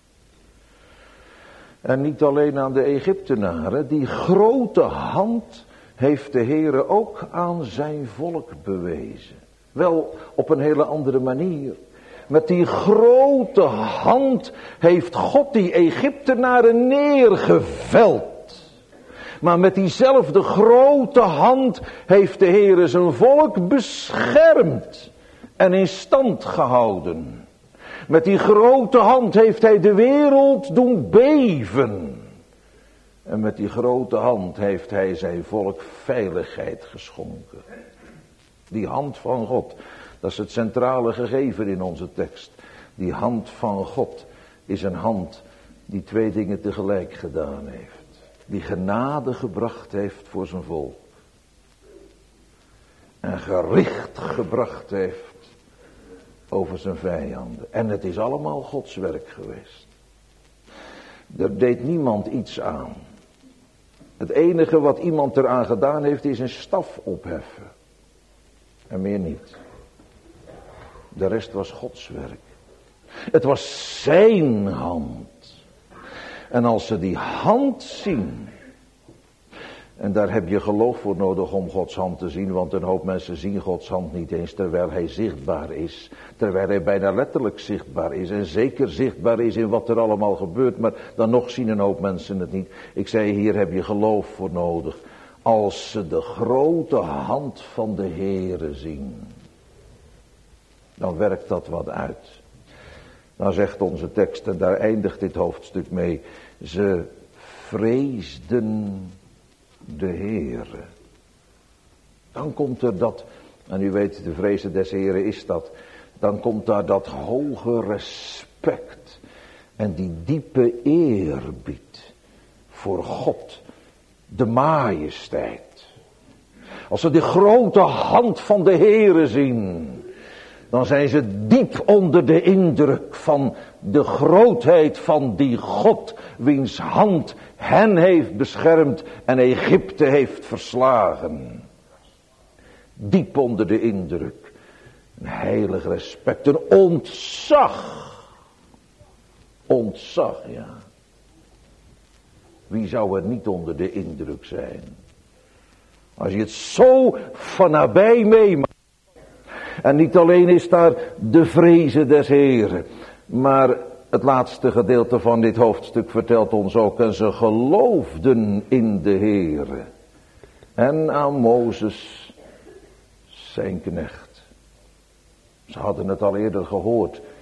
En niet alleen aan de Egyptenaren, die grote hand heeft de Heere ook aan zijn volk bewezen. Wel op een hele andere manier. Met die grote hand heeft God die Egyptenaren neergeveld. Maar met diezelfde grote hand heeft de Heere zijn volk beschermd en in stand gehouden. Met die grote hand heeft hij de wereld doen beven. En met die grote hand heeft hij zijn volk veiligheid geschonken. Die hand van God, dat is het centrale gegeven in onze tekst. Die hand van God is een hand die twee dingen tegelijk gedaan heeft. Die genade gebracht heeft voor zijn volk. En gericht gebracht heeft over zijn vijanden. En het is allemaal Gods werk geweest. Er deed niemand iets aan. Het enige wat iemand eraan gedaan heeft is een staf opheffen. En meer niet. De rest was Gods werk. Het was zijn hand. En als ze die hand zien, en daar heb je geloof voor nodig om Gods hand te zien, want een hoop mensen zien Gods hand niet eens terwijl hij zichtbaar is. Terwijl hij bijna letterlijk zichtbaar is en zeker zichtbaar is in wat er allemaal gebeurt, maar dan nog zien een hoop mensen het niet. Ik zei, hier heb je geloof voor nodig. Als ze de grote hand van de Heere zien, dan werkt dat wat uit. Dan zegt onze tekst, en daar eindigt dit hoofdstuk mee, ze vreesden de Heere. Dan komt er dat, en u weet, de vrezen des Heeren is dat, dan komt daar dat hoge respect en die diepe eerbied voor God, de majesteit. Als ze die grote hand van de Heere zien, dan zijn ze diep onder de indruk van de grootheid van die God, wiens hand hen heeft beschermd en Egypte heeft verslagen. Diep onder de indruk. Een heilig respect, een ontzag. Ontzag, ja. Wie zou er niet onder de indruk zijn? Als je het zo van nabij meemaakt. En niet alleen is daar de vrezen des Heeren, maar het laatste gedeelte van dit hoofdstuk vertelt ons ook, en ze geloofden in de Heere en aan Mozes zijn knecht. Ze hadden het al eerder gehoord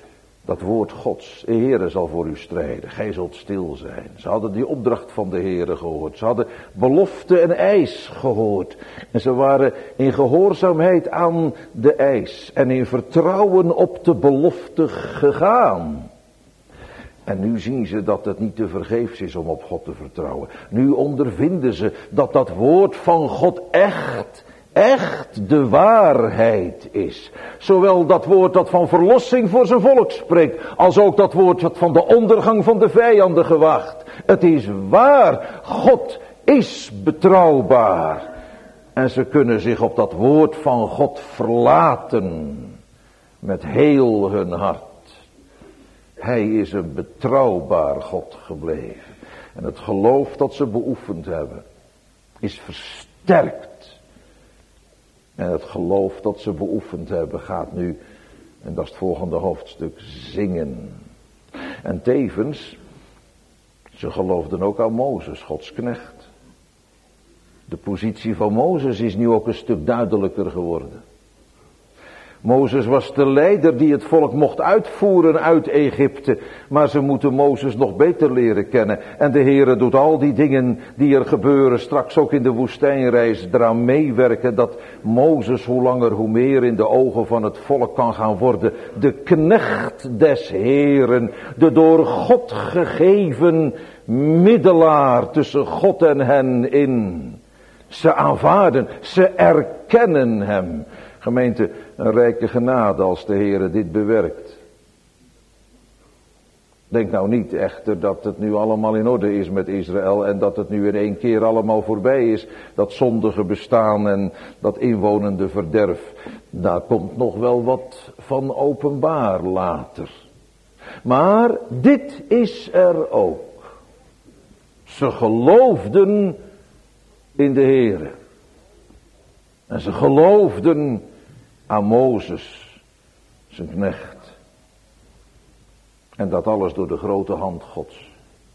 Dat woord Gods, de Heere zal voor u strijden, gij zult stil zijn. Ze hadden die opdracht van de Heere gehoord. Ze hadden belofte en eis gehoord. En ze waren in gehoorzaamheid aan de eis en in vertrouwen op de belofte gegaan. En nu zien ze dat het niet te vergeefs is om op God te vertrouwen. Nu ondervinden ze dat dat woord van God echt, echt de waarheid is. Zowel dat woord dat van verlossing voor zijn volk spreekt, als ook dat woord dat van de ondergang van de vijanden gewaagt. Het is waar, God is betrouwbaar. En ze kunnen zich op dat woord van God verlaten met heel hun hart. Hij is een betrouwbaar God gebleven. En het geloof dat ze beoefend hebben is versterkt. En het geloof dat ze beoefend hebben gaat nu, en dat is het volgende hoofdstuk, zingen. En tevens, ze geloofden ook aan Mozes, Gods knecht. De positie van Mozes is nu ook een stuk duidelijker geworden. Mozes was de leider die het volk mocht uitvoeren uit Egypte. Maar ze moeten Mozes nog beter leren kennen. En de Heere doet al die dingen die er gebeuren straks ook in de woestijnreis eraan meewerken. Dat Mozes hoe langer hoe meer in de ogen van het volk kan gaan worden. De knecht des Heeren. De door God gegeven middelaar tussen God en hen in. Ze aanvaarden, ze erkennen hem. Gemeente, een rijke genade als de Heere dit bewerkt. Denk nou niet echter dat het nu allemaal in orde is met Israël en dat het nu in één keer allemaal voorbij is. Dat zondige bestaan en dat inwonende verderf. Daar komt nog wel wat van openbaar later. Maar dit is er ook. Ze geloofden in de Heere. En ze geloofden aan Mozes, zijn knecht. En dat alles door de grote hand Gods.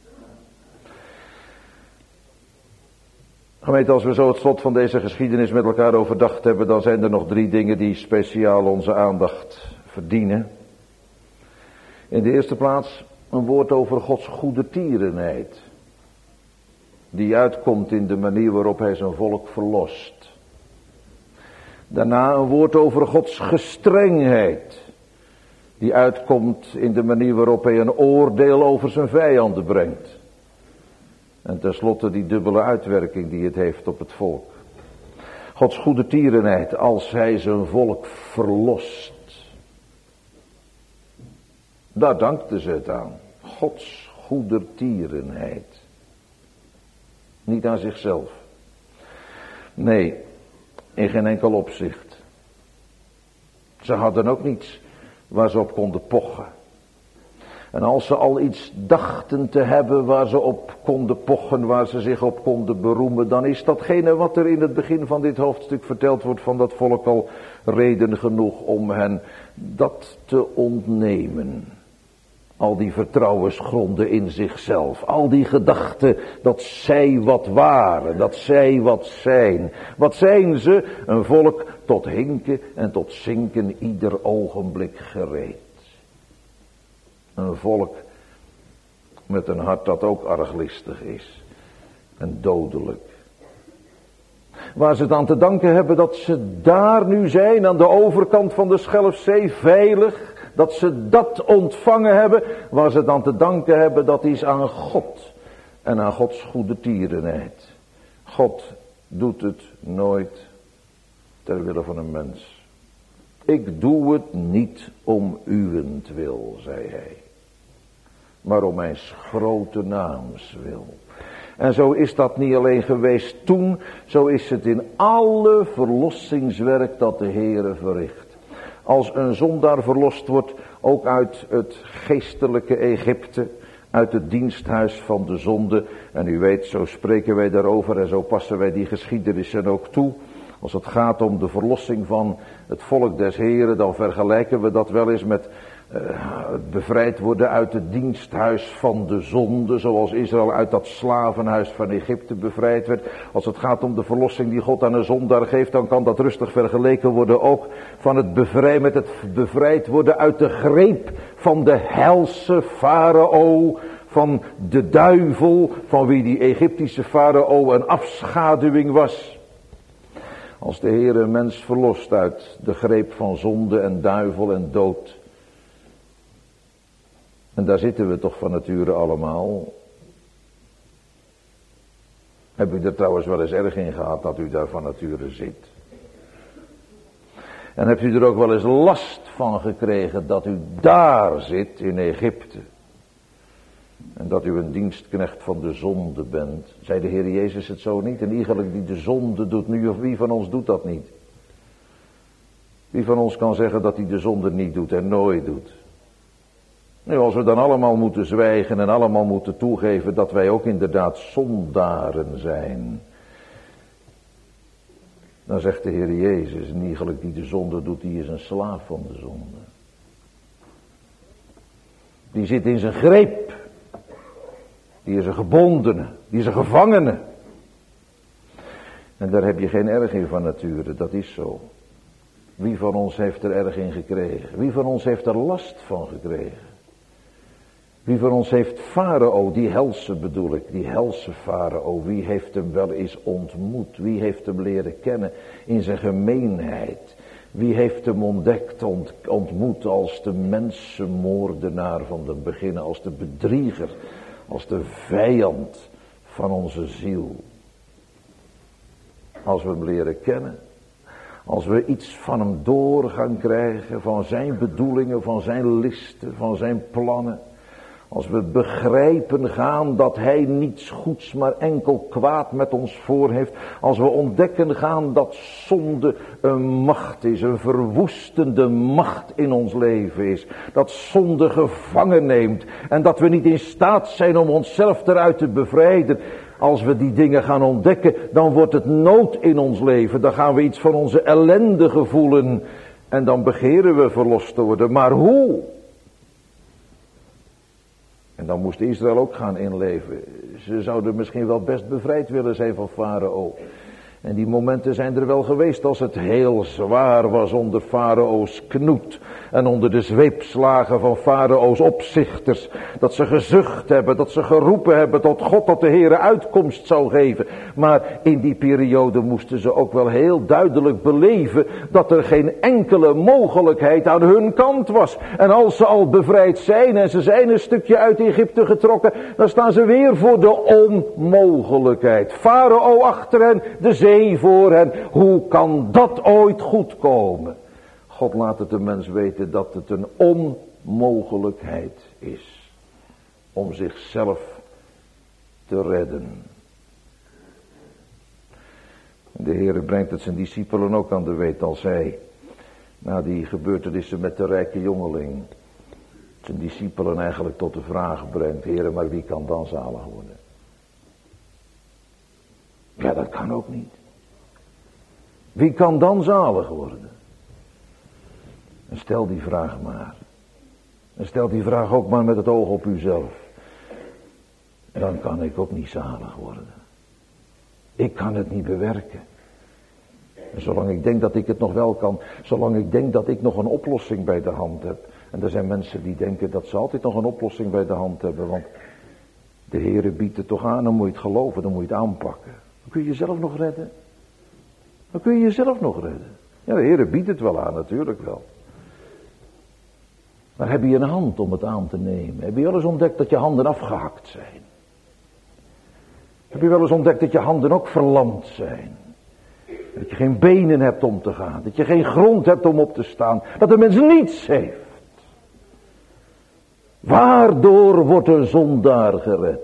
Gemeente, als we zo het slot van deze geschiedenis met elkaar overdacht hebben, dan zijn er nog drie dingen die speciaal onze aandacht verdienen. In de eerste plaats een woord over Gods goedertierenheid. Die uitkomt in de manier waarop hij zijn volk verlost. Daarna een woord over Gods gestrengheid. Die uitkomt in de manier waarop hij een oordeel over zijn vijanden brengt. En tenslotte die dubbele uitwerking die het heeft op het volk. Gods goedertierenheid als hij zijn volk verlost. Daar dankten ze het aan. Gods goedertierenheid. Niet aan zichzelf. Nee, in geen enkel opzicht. Ze hadden ook niets waar ze op konden pochen. En als ze al iets dachten te hebben waar ze op konden pochen, waar ze zich op konden beroemen, dan is datgene wat er in het begin van dit hoofdstuk verteld wordt van dat volk al reden genoeg om hen dat te ontnemen. Al die vertrouwensgronden in zichzelf. Al die gedachten dat zij wat waren. Dat zij wat zijn. Wat zijn ze? Een volk tot hinken en tot zinken ieder ogenblik gereed. Een volk met een hart dat ook arglistig is. En dodelijk. Waar ze het aan te danken hebben dat ze daar nu zijn aan de overkant van de Schelfzee veilig. Dat ze dat ontvangen hebben, waar ze dan te danken hebben, dat is aan God. En aan Gods goedertierenheid. God doet het nooit ter wille van een mens. Ik doe het niet om uwentwil, zei hij. Maar om mijn grote naams wil. En zo is dat niet alleen geweest toen, zo is het in alle verlossingswerk dat de Heere verricht. Als een zondaar verlost wordt, ook uit het geestelijke Egypte, uit het diensthuis van de zonde. En u weet, zo spreken wij daarover en zo passen wij die geschiedenissen ook toe. Als het gaat om de verlossing van het volk des Heren, dan vergelijken we dat wel eens met uh, het bevrijd worden uit het diensthuis van de zonde, zoals Israël uit dat slavenhuis van Egypte bevrijd werd. Als het gaat om de verlossing die God aan een zondaar geeft, dan kan dat rustig vergeleken worden ook van het bevrij, met het bevrijd worden uit de greep van de helse farao, van de duivel, van wie die Egyptische farao een afschaduwing was. Als de Heer een mens verlost uit de greep van zonde en duivel en dood. En daar zitten we toch van nature allemaal. Heb u er trouwens wel eens erg in gehad dat u daar van nature zit? En hebt u er ook wel eens last van gekregen dat u daar zit in Egypte? En dat u een dienstknecht van de zonde bent. Zei de Heer Jezus het zo niet? Een iegelijk die de zonde doet nu, of wie van ons doet dat niet? Wie van ons kan zeggen dat hij de zonde niet doet en nooit doet? Nu, als we dan allemaal moeten zwijgen en allemaal moeten toegeven dat wij ook inderdaad zondaren zijn. Dan zegt de Heer Jezus, een iegelijk die de zonde doet, die is een slaaf van de zonde. Die zit in zijn greep. Die is een gebondene, die is een gevangene. En daar heb je geen erg in van nature, dat is zo. Wie van ons heeft er erg in gekregen? Wie van ons heeft er last van gekregen? Wie van ons heeft farao, die helse bedoel ik, die helse farao, wie heeft hem wel eens ontmoet? Wie heeft hem leren kennen in zijn gemeenheid? Wie heeft hem ontdekt, ont, ontmoet als de mensenmoordenaar van den begin, als de bedrieger, als de vijand van onze ziel? Als we hem leren kennen, als we iets van hem door gaan krijgen, van zijn bedoelingen, van zijn listen, van zijn plannen. Als we begrijpen gaan dat hij niets goeds, maar enkel kwaad met ons voor heeft. Als we ontdekken gaan dat zonde een macht is, een verwoestende macht in ons leven is. Dat zonde gevangen neemt en dat we niet in staat zijn om onszelf eruit te bevrijden. Als we die dingen gaan ontdekken, dan wordt het nood in ons leven. Dan gaan we iets van onze ellende voelen en dan begeren we verlost te worden. Maar hoe? En dan moest Israël ook gaan inleven. Ze zouden misschien wel best bevrijd willen zijn van Farao. En die momenten zijn er wel geweest als het heel zwaar was onder Farao's knoet. En onder de zweepslagen van Farao's opzichters. Dat ze gezucht hebben, dat ze geroepen hebben tot God dat de Heere uitkomst zou geven. Maar in die periode moesten ze ook wel heel duidelijk beleven dat er geen enkele mogelijkheid aan hun kant was. En als ze al bevrijd zijn en ze zijn een stukje uit Egypte getrokken, dan staan ze weer voor de onmogelijkheid. Farao achter hen, de zee voor hen. Hoe kan dat ooit goed komen? God laat het de mens weten dat het een onmogelijkheid is om zichzelf te redden. De Heere brengt het zijn discipelen ook aan de weet als hij na die gebeurtenissen met de rijke jongeling zijn discipelen eigenlijk tot de vraag brengt: Heere, maar wie kan dan zalig worden? Ja, dat kan ook niet. Wie kan dan zalig worden? En stel die vraag maar. En stel die vraag ook maar met het oog op uzelf. En dan kan ik ook niet zalig worden. Ik kan het niet bewerken. En zolang ik denk dat ik het nog wel kan, zolang ik denk dat ik nog een oplossing bij de hand heb. En er zijn mensen die denken dat ze altijd nog een oplossing bij de hand hebben. Want de Heere biedt het toch aan, dan moet je het geloven, dan moet je het aanpakken. Dan kun je jezelf nog redden. Dan kun je jezelf nog redden. Ja, de Heere biedt het wel aan, natuurlijk wel. Maar heb je een hand om het aan te nemen? Heb je wel eens ontdekt dat je handen afgehakt zijn? Heb je wel eens ontdekt dat je handen ook verlamd zijn? Dat je geen benen hebt om te gaan. Dat je geen grond hebt om op te staan. Dat de mens niets heeft. Waardoor wordt een zondaar gered?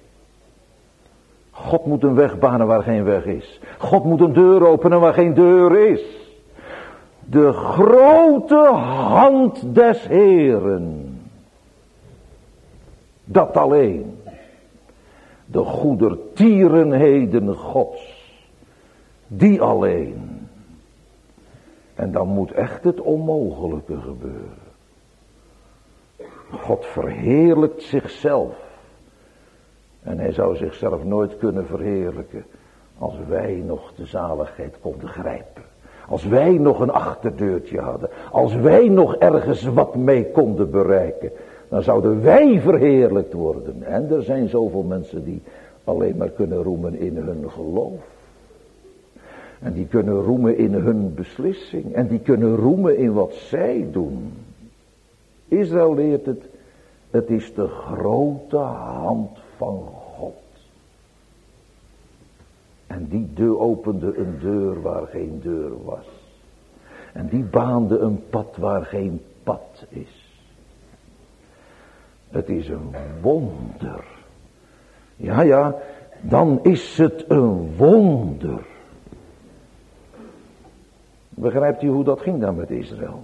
God moet een weg banen waar geen weg is. God moet een deur openen waar geen deur is. De grote hand des Heeren. Dat alleen. De goedertierenheden Gods. Die alleen. En dan moet echt het onmogelijke gebeuren. God verheerlijkt zichzelf. En hij zou zichzelf nooit kunnen verheerlijken als wij nog de zaligheid konden grijpen. Als wij nog een achterdeurtje hadden. Als wij nog ergens wat mee konden bereiken. Dan zouden wij verheerlijkt worden. En er zijn zoveel mensen die alleen maar kunnen roemen in hun geloof. En die kunnen roemen in hun beslissing. En die kunnen roemen in wat zij doen. Israël leert het. Het is de grote hand van God. En die deur opende een deur waar geen deur was. En die baande een pad waar geen pad is. Het is een wonder. Ja, ja, dan is het een wonder. Begrijpt u hoe dat ging dan met Israël?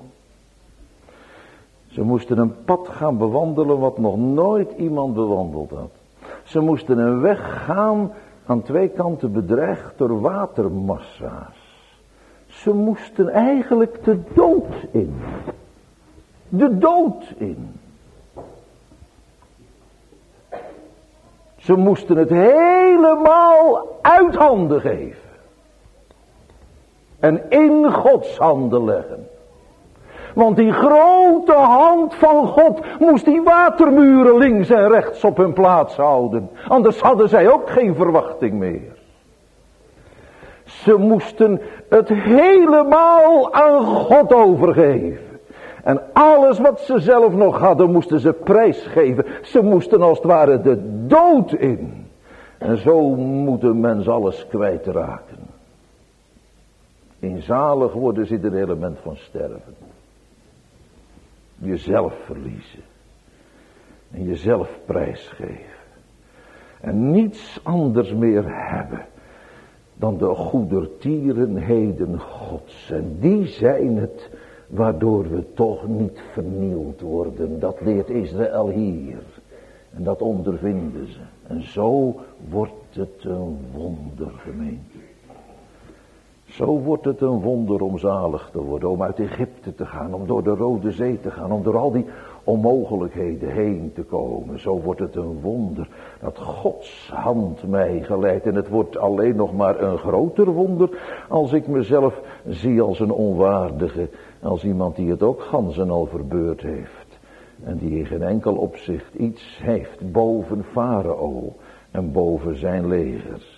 Ze moesten een pad gaan bewandelen wat nog nooit iemand bewandeld had. Ze moesten een weg gaan aan twee kanten bedreigd door watermassa's. Ze moesten eigenlijk de dood in. De dood in. Ze moesten het helemaal uit handen geven. En in Gods handen leggen. Want die grote hand van God moest die watermuren links en rechts op hun plaats houden. Anders hadden zij ook geen verwachting meer. Ze moesten het helemaal aan God overgeven. En alles wat ze zelf nog hadden moesten ze prijsgeven. Ze moesten als het ware de dood in. En zo moet een mens alles kwijtraken. In zalig worden zit een element van sterven. Jezelf verliezen. En jezelf prijsgeven. En niets anders meer hebben dan de goedertierenheden Gods. En die zijn het waardoor we toch niet vernield worden. Dat leert Israël hier. En dat ondervinden ze. En zo wordt het een wonder, gemeente. Zo wordt het een wonder om zalig te worden, om uit Egypte te gaan, om door de Rode Zee te gaan, om door al die onmogelijkheden heen te komen. Zo wordt het een wonder dat Gods hand mij geleidt. En het wordt alleen nog maar een groter wonder als ik mezelf zie als een onwaardige, als iemand die het ook ganzen al verbeurd heeft. En die in geen enkel opzicht iets heeft boven Farao en boven zijn legers.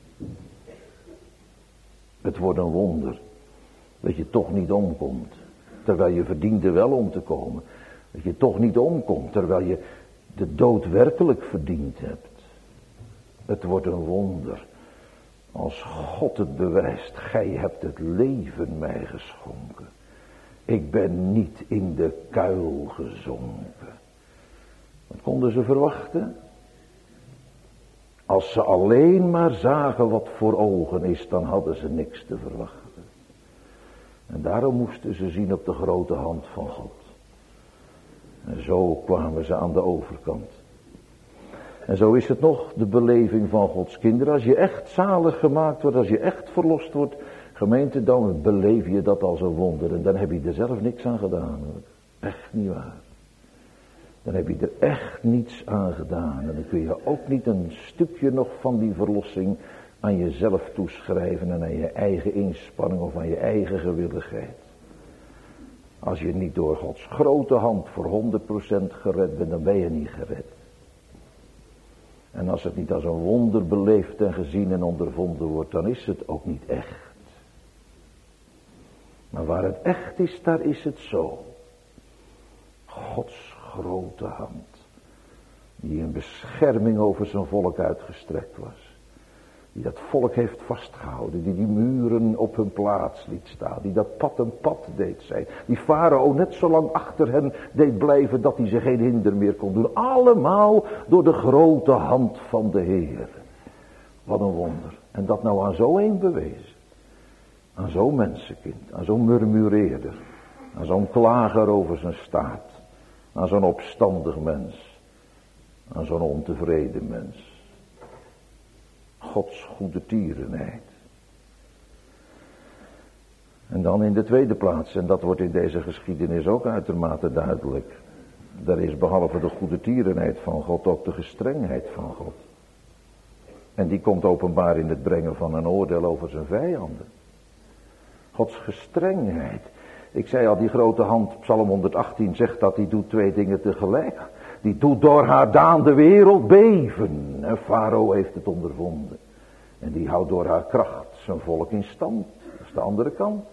Het wordt een wonder dat je toch niet omkomt, terwijl je verdiende wel om te komen. Dat je toch niet omkomt, terwijl je de dood werkelijk verdiend hebt. Het wordt een wonder als God het bewijst. Gij hebt het leven mij geschonken. Ik ben niet in de kuil gezonken. Wat konden ze verwachten? Als ze alleen maar zagen wat voor ogen is, dan hadden ze niks te verwachten. En daarom moesten ze zien op de grote hand van God. En zo kwamen ze aan de overkant. En zo is het nog de beleving van Gods kinderen. Als je echt zalig gemaakt wordt, als je echt verlost wordt, gemeente, dan beleef je dat als een wonder. En dan heb je er zelf niks aan gedaan, hoor. Echt niet waar. Dan heb je er echt niets aan gedaan. En dan kun je ook niet een stukje nog van die verlossing aan jezelf toeschrijven en aan je eigen inspanning of aan je eigen gewilligheid. Als je niet door Gods grote hand voor honderd procent gered bent, dan ben je niet gered. En als het niet als een wonder beleefd en gezien en ondervonden wordt, dan is het ook niet echt. Maar waar het echt is, daar is het zo. Gods grote hand, die in bescherming over zijn volk uitgestrekt was. Die dat volk heeft vastgehouden, die die muren op hun plaats liet staan, die dat pad een pad deed zijn. Die Farao net zo lang achter hen deed blijven dat hij ze geen hinder meer kon doen. Allemaal door de grote hand van de Heer. Wat een wonder. En dat nou aan zo een bewezen. Aan zo'n mensenkind, aan zo'n murmureerder, aan zo'n klager over zijn staat. Aan zo'n opstandig mens. Aan zo'n ontevreden mens. Gods goedertierenheid. En dan in de tweede plaats, en dat wordt in deze geschiedenis ook uitermate duidelijk. Daar is behalve de goedertierenheid van God ook de gestrengheid van God. En die komt openbaar in het brengen van een oordeel over zijn vijanden. Gods gestrengheid. Ik zei al, die grote hand, Psalm honderdachttien, zegt dat die doet twee dingen tegelijk. Die doet door haar daan de wereld beven. En Farao heeft het ondervonden. En die houdt door haar kracht zijn volk in stand. Dat is de andere kant.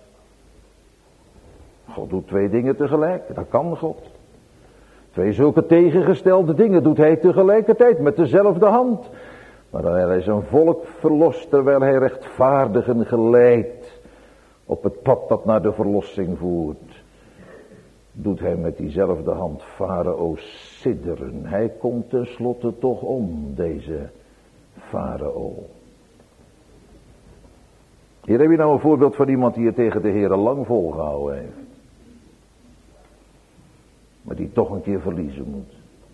God doet twee dingen tegelijk. Dat kan God. Twee zulke tegengestelde dingen doet hij tegelijkertijd met dezelfde hand. Maar hij zijn volk verlost terwijl hij rechtvaardigen geleidt op het pad dat naar de verlossing voert. Doet hij met diezelfde hand Farao sidderen. Hij komt tenslotte toch om, deze Farao. Hier heb je nou een voorbeeld van iemand die het tegen de Heere lang volgehouden heeft. Maar die toch een keer verliezen moet.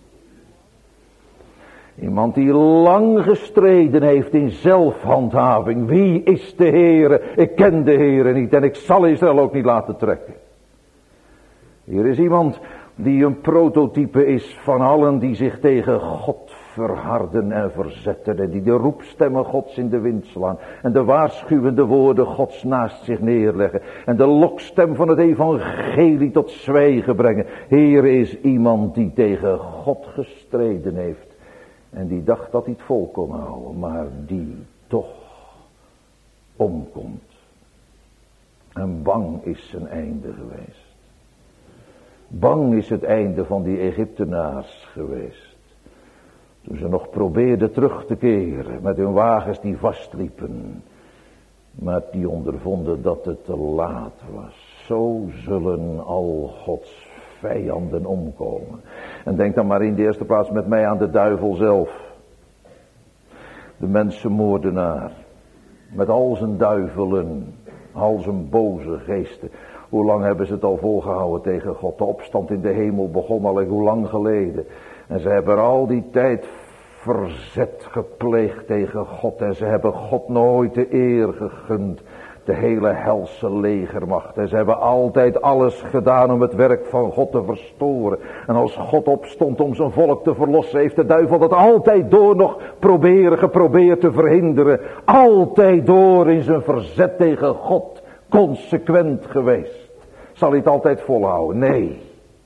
Iemand die lang gestreden heeft in zelfhandhaving. Wie is de Heere? Ik ken de Heere niet en ik zal Israël ook niet laten trekken. Hier is iemand die een prototype is van allen die zich tegen God verharden en verzetten. En die de roepstemmen Gods in de wind slaan. En de waarschuwende woorden Gods naast zich neerleggen. En de lokstem van het evangelie tot zwijgen brengen. Hier is iemand die tegen God gestreden heeft. En die dacht dat hij het vol kon houden. Maar die toch omkomt. En bang is zijn einde geweest. Bang is het einde van die Egyptenaars geweest. Toen ze nog probeerden terug te keren met hun wagens die vastliepen. Maar die ondervonden dat het te laat was. Zo zullen al Gods vijanden omkomen. En denk dan maar in de eerste plaats met mij aan de duivel zelf. De mensenmoordenaar. Met al zijn duivelen. Al zijn boze geesten. Hoe lang hebben ze het al volgehouden tegen God? De opstand in de hemel begon al hoe lang geleden. En ze hebben al die tijd verzet gepleegd tegen God. En ze hebben God nooit de eer gegund. De hele helse legermacht. En ze hebben altijd alles gedaan om het werk van God te verstoren. En als God opstond om zijn volk te verlossen, heeft de duivel dat altijd door nog proberen, geprobeerd te verhinderen. Altijd door in zijn verzet tegen God. Consequent geweest. Zal hij het altijd volhouden? Nee.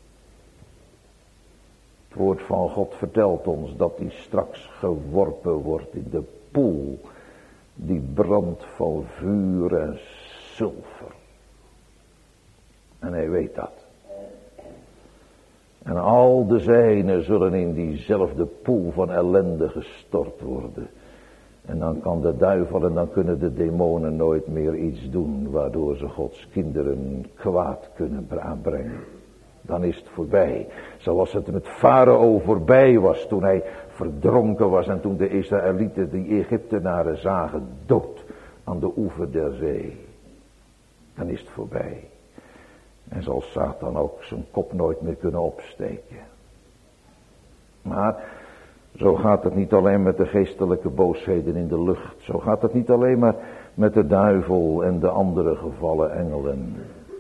Het woord van God vertelt ons dat hij straks geworpen wordt in de poel. Die brandt van vuur en zilver. En hij weet dat. En al de zijnen zullen in diezelfde poel van ellende gestort worden. En dan kan de duivel en dan kunnen de demonen nooit meer iets doen waardoor ze Gods kinderen kwaad kunnen aanbrengen. Dan is het voorbij. Zoals het met Farao voorbij was toen hij verdronken was en toen de Israëlieten die Egyptenaren zagen dood aan de oever der zee. Dan is het voorbij. En zal Satan ook zijn kop nooit meer kunnen opsteken. Maar zo gaat het niet alleen met de geestelijke boosheden in de lucht. Zo gaat het niet alleen maar met de duivel en de andere gevallen engelen.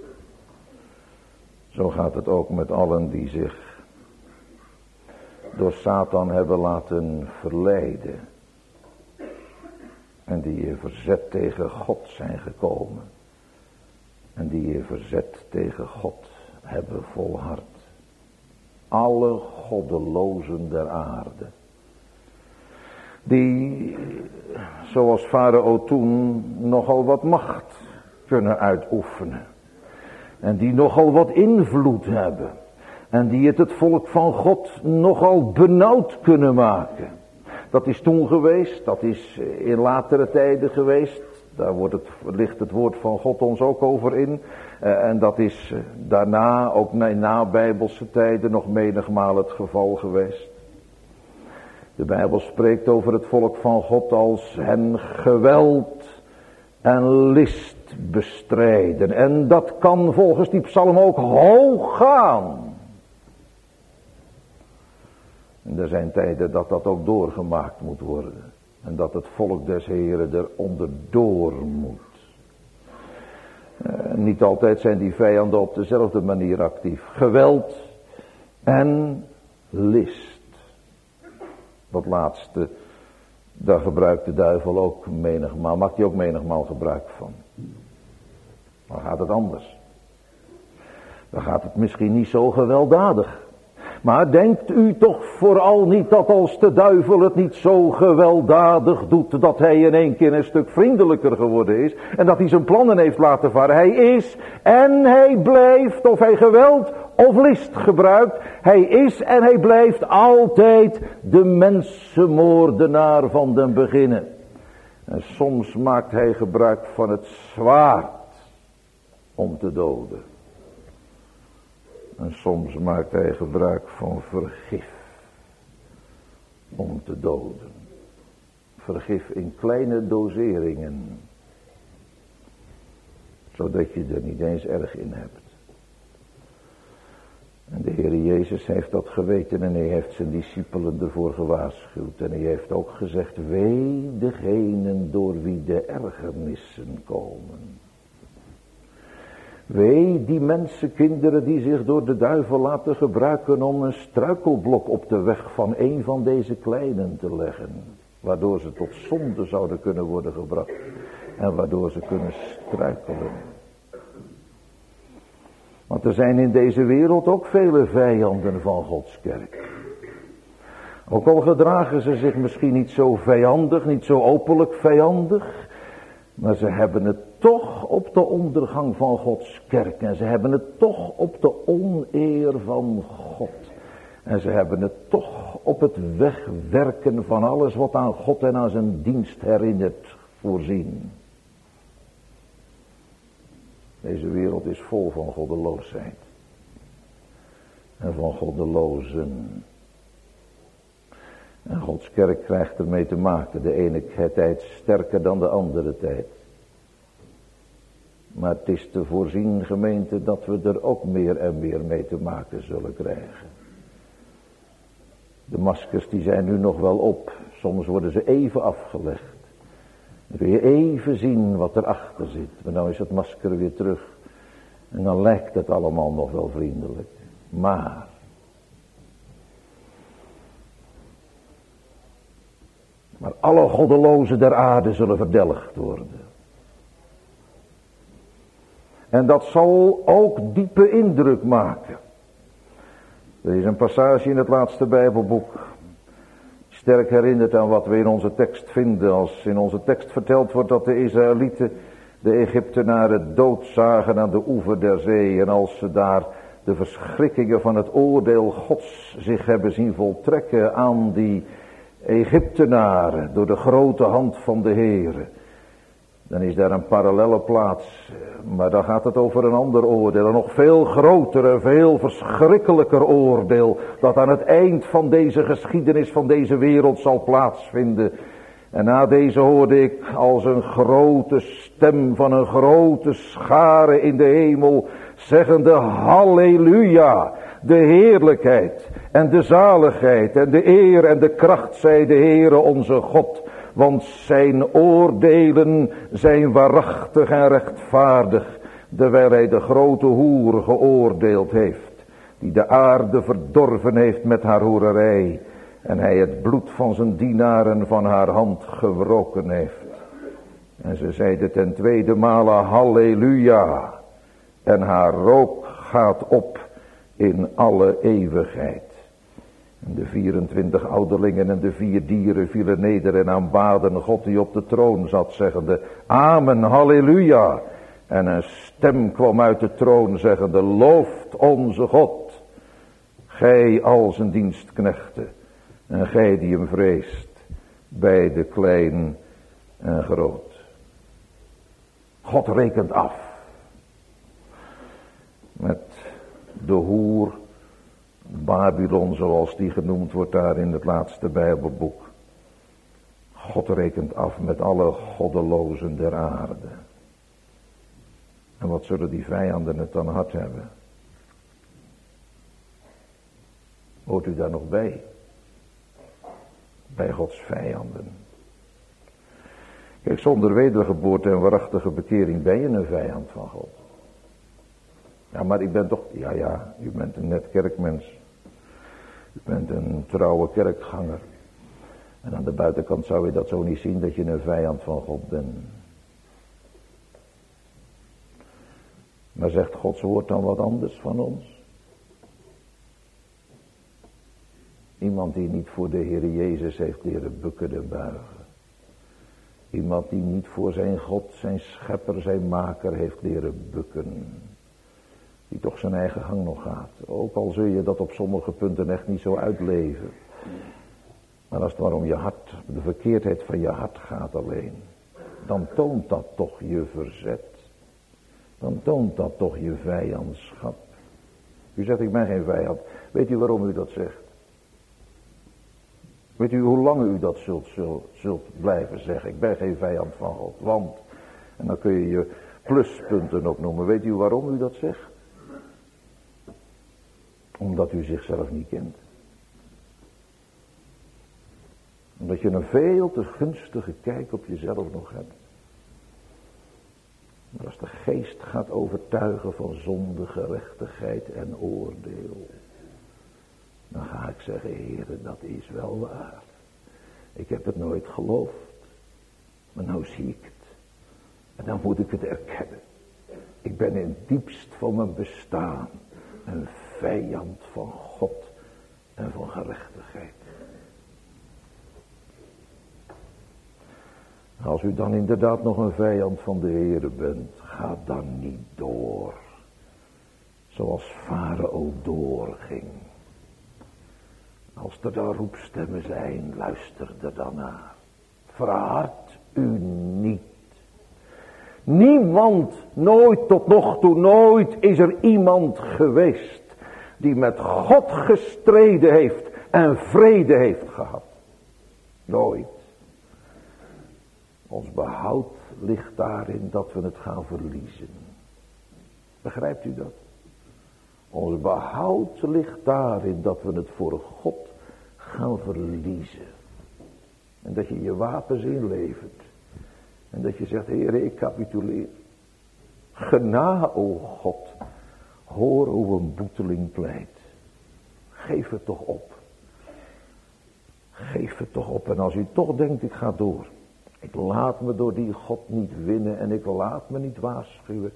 Zo gaat het ook met allen die zich door Satan hebben laten verleiden. En die in verzet tegen God zijn gekomen. En die in verzet tegen God hebben volhard. Alle goddelozen der aarde. Die, zoals Farao toen, nogal wat macht kunnen uitoefenen. En die nogal wat invloed hebben. En die het het volk van God nogal benauwd kunnen maken. Dat is toen geweest, dat is in latere tijden geweest. Daar wordt het, ligt het woord van God ons ook over in. Uh, en dat is uh, daarna, ook na, na Bijbelse tijden, nog menigmaal het geval geweest. De Bijbel spreekt over het volk van God als hen geweld en list bestrijden. En dat kan volgens die psalm ook hoog gaan. En er zijn tijden dat dat ook doorgemaakt moet worden. En dat het volk des Heren er onderdoor moet. Uh, niet altijd zijn die vijanden op dezelfde manier actief. Geweld en list. Dat laatste, daar gebruikt de duivel ook menigmaal, maakt hij ook menigmaal gebruik van. Dan gaat het anders. Dan gaat het misschien niet zo gewelddadig. Maar denkt u toch vooral niet dat als de duivel het niet zo gewelddadig doet, dat hij in één keer een stuk vriendelijker geworden is. En dat hij zijn plannen heeft laten varen. Hij is en hij blijft, of hij geweld of list gebruikt. Hij is en hij blijft altijd de mensenmoordenaar van den beginnen. En soms maakt hij gebruik van het zwaard om te doden. En soms maakt hij gebruik van vergif om te doden. Vergif in kleine doseringen. Zodat je er niet eens erg in hebt. En de Heer Jezus heeft dat geweten en hij heeft zijn discipelen ervoor gewaarschuwd. En hij heeft ook gezegd, wee degenen door wie de ergernissen komen. Wee die mensenkinderen die zich door de duivel laten gebruiken om een struikelblok op de weg van een van deze kleinen te leggen. Waardoor ze tot zonde zouden kunnen worden gebracht. En waardoor ze kunnen struikelen. Want er zijn in deze wereld ook vele vijanden van Gods kerk. Ook al gedragen ze zich misschien niet zo vijandig, niet zo openlijk vijandig. Maar ze hebben het toch op de ondergang van Gods kerk. En ze hebben het toch op de oneer van God. En ze hebben het toch op het wegwerken van alles wat aan God en aan zijn dienst herinnert voorzien. Deze wereld is vol van goddeloosheid. En van goddelozen. En Gods kerk krijgt ermee te maken. De ene tijd sterker dan de andere tijd. Maar het is te voorzien, gemeente, dat we er ook meer en meer mee te maken zullen krijgen. De maskers die zijn nu nog wel op. Soms worden ze even afgelegd. Dan kun je even zien wat erachter zit. Maar dan is het masker weer terug. En dan lijkt het allemaal nog wel vriendelijk. Maar Maar alle goddelozen der aarde zullen verdelgd worden. En dat zal ook diepe indruk maken. Er is een passage in het laatste Bijbelboek. Sterk herinnert aan wat we in onze tekst vinden. Als in onze tekst verteld wordt dat de Israëlieten de Egyptenaren dood zagen aan de oever der zee. En als ze daar de verschrikkingen van het oordeel Gods zich hebben zien voltrekken aan die Egyptenaren door de grote hand van de Heere. Dan is daar een parallelle plaats. Maar dan gaat het over een ander oordeel. Een nog veel groter en veel verschrikkelijker oordeel. Dat aan het eind van deze geschiedenis van deze wereld zal plaatsvinden. En na deze hoorde ik als een grote stem van een grote schare in de hemel. Zeggende halleluja. De heerlijkheid en de zaligheid en de eer en de kracht zij de Heere onze God. Want zijn oordelen zijn waarachtig en rechtvaardig. Terwijl hij de grote hoer geoordeeld heeft. Die de aarde verdorven heeft met haar hoererij. En hij het bloed van zijn dienaren van haar hand gewroken heeft. En ze zeiden ten tweede male halleluja. En haar rook gaat op in alle eeuwigheid. En de vierentwintig ouderlingen en de vier dieren vielen neder en aanbaden God die op de troon zat, zeggende amen, halleluja. En een stem kwam uit de troon, zeggende looft onze God. Gij al zijn dienstknechten en gij die hem vreest, beide klein en groot. God rekent af met de hoer Babylon, zoals die genoemd wordt daar in het laatste Bijbelboek. God rekent af met alle goddelozen der aarde. En wat zullen die vijanden het dan hard hebben? Hoort u daar nog bij? Bij Gods vijanden. Kijk, zonder wedergeboorte en waarachtige bekering ben je een vijand van God. Ja, maar ik ben toch, ja ja, u bent een net kerkmens. U bent een trouwe kerkganger. En aan de buitenkant zou je dat zo niet zien, dat je een vijand van God bent. Maar zegt Gods woord dan wat anders van ons? Iemand die niet voor de Heer Jezus heeft leren bukken en buigen. Iemand die niet voor zijn God, zijn schepper, zijn maker heeft leren bukken. Die toch zijn eigen gang nog gaat. Ook al zul je dat op sommige punten echt niet zo uitleven. Maar als het maar om je hart, de verkeerdheid van je hart gaat alleen. Dan toont dat toch je verzet. Dan toont dat toch je vijandschap. U zegt, ik ben geen vijand. Weet u waarom u dat zegt? Weet u hoe lang u dat zult, zult, zult blijven zeggen? Ik ben geen vijand van God. Want, en dan kun je je pluspunten opnoemen. Weet u waarom u dat zegt? Omdat u zichzelf niet kent. Omdat je een veel te gunstige kijk op jezelf nog hebt. Maar als de geest gaat overtuigen van zonde, gerechtigheid en oordeel. Dan ga ik zeggen, Heere, dat is wel waar. Ik heb het nooit geloofd. Maar nou zie ik het. En dan moet ik het erkennen. Ik ben in het diepst van mijn bestaan een vijand van God en van gerechtigheid. Als u dan inderdaad nog een vijand van de Heere bent, ga dan niet door. Zoals Farao doorging. Als er dan roepstemmen zijn, luister er dan naar. Verhard u niet. Niemand, nooit tot nog toe, nooit is er iemand geweest die met God gestreden heeft en vrede heeft gehad. Nooit. Ons behoud ligt daarin dat we het gaan verliezen. Begrijpt u dat? Ons behoud ligt daarin dat we het voor God gaan verliezen. En dat je je wapens inlevert. En dat je zegt, Heere, ik capituleer. Gena, o God, hoor hoe een boeteling pleit. Geef het toch op. Geef het toch op. En als u toch denkt, ik ga door. Ik laat me door die God niet winnen en ik laat me niet waarschuwen.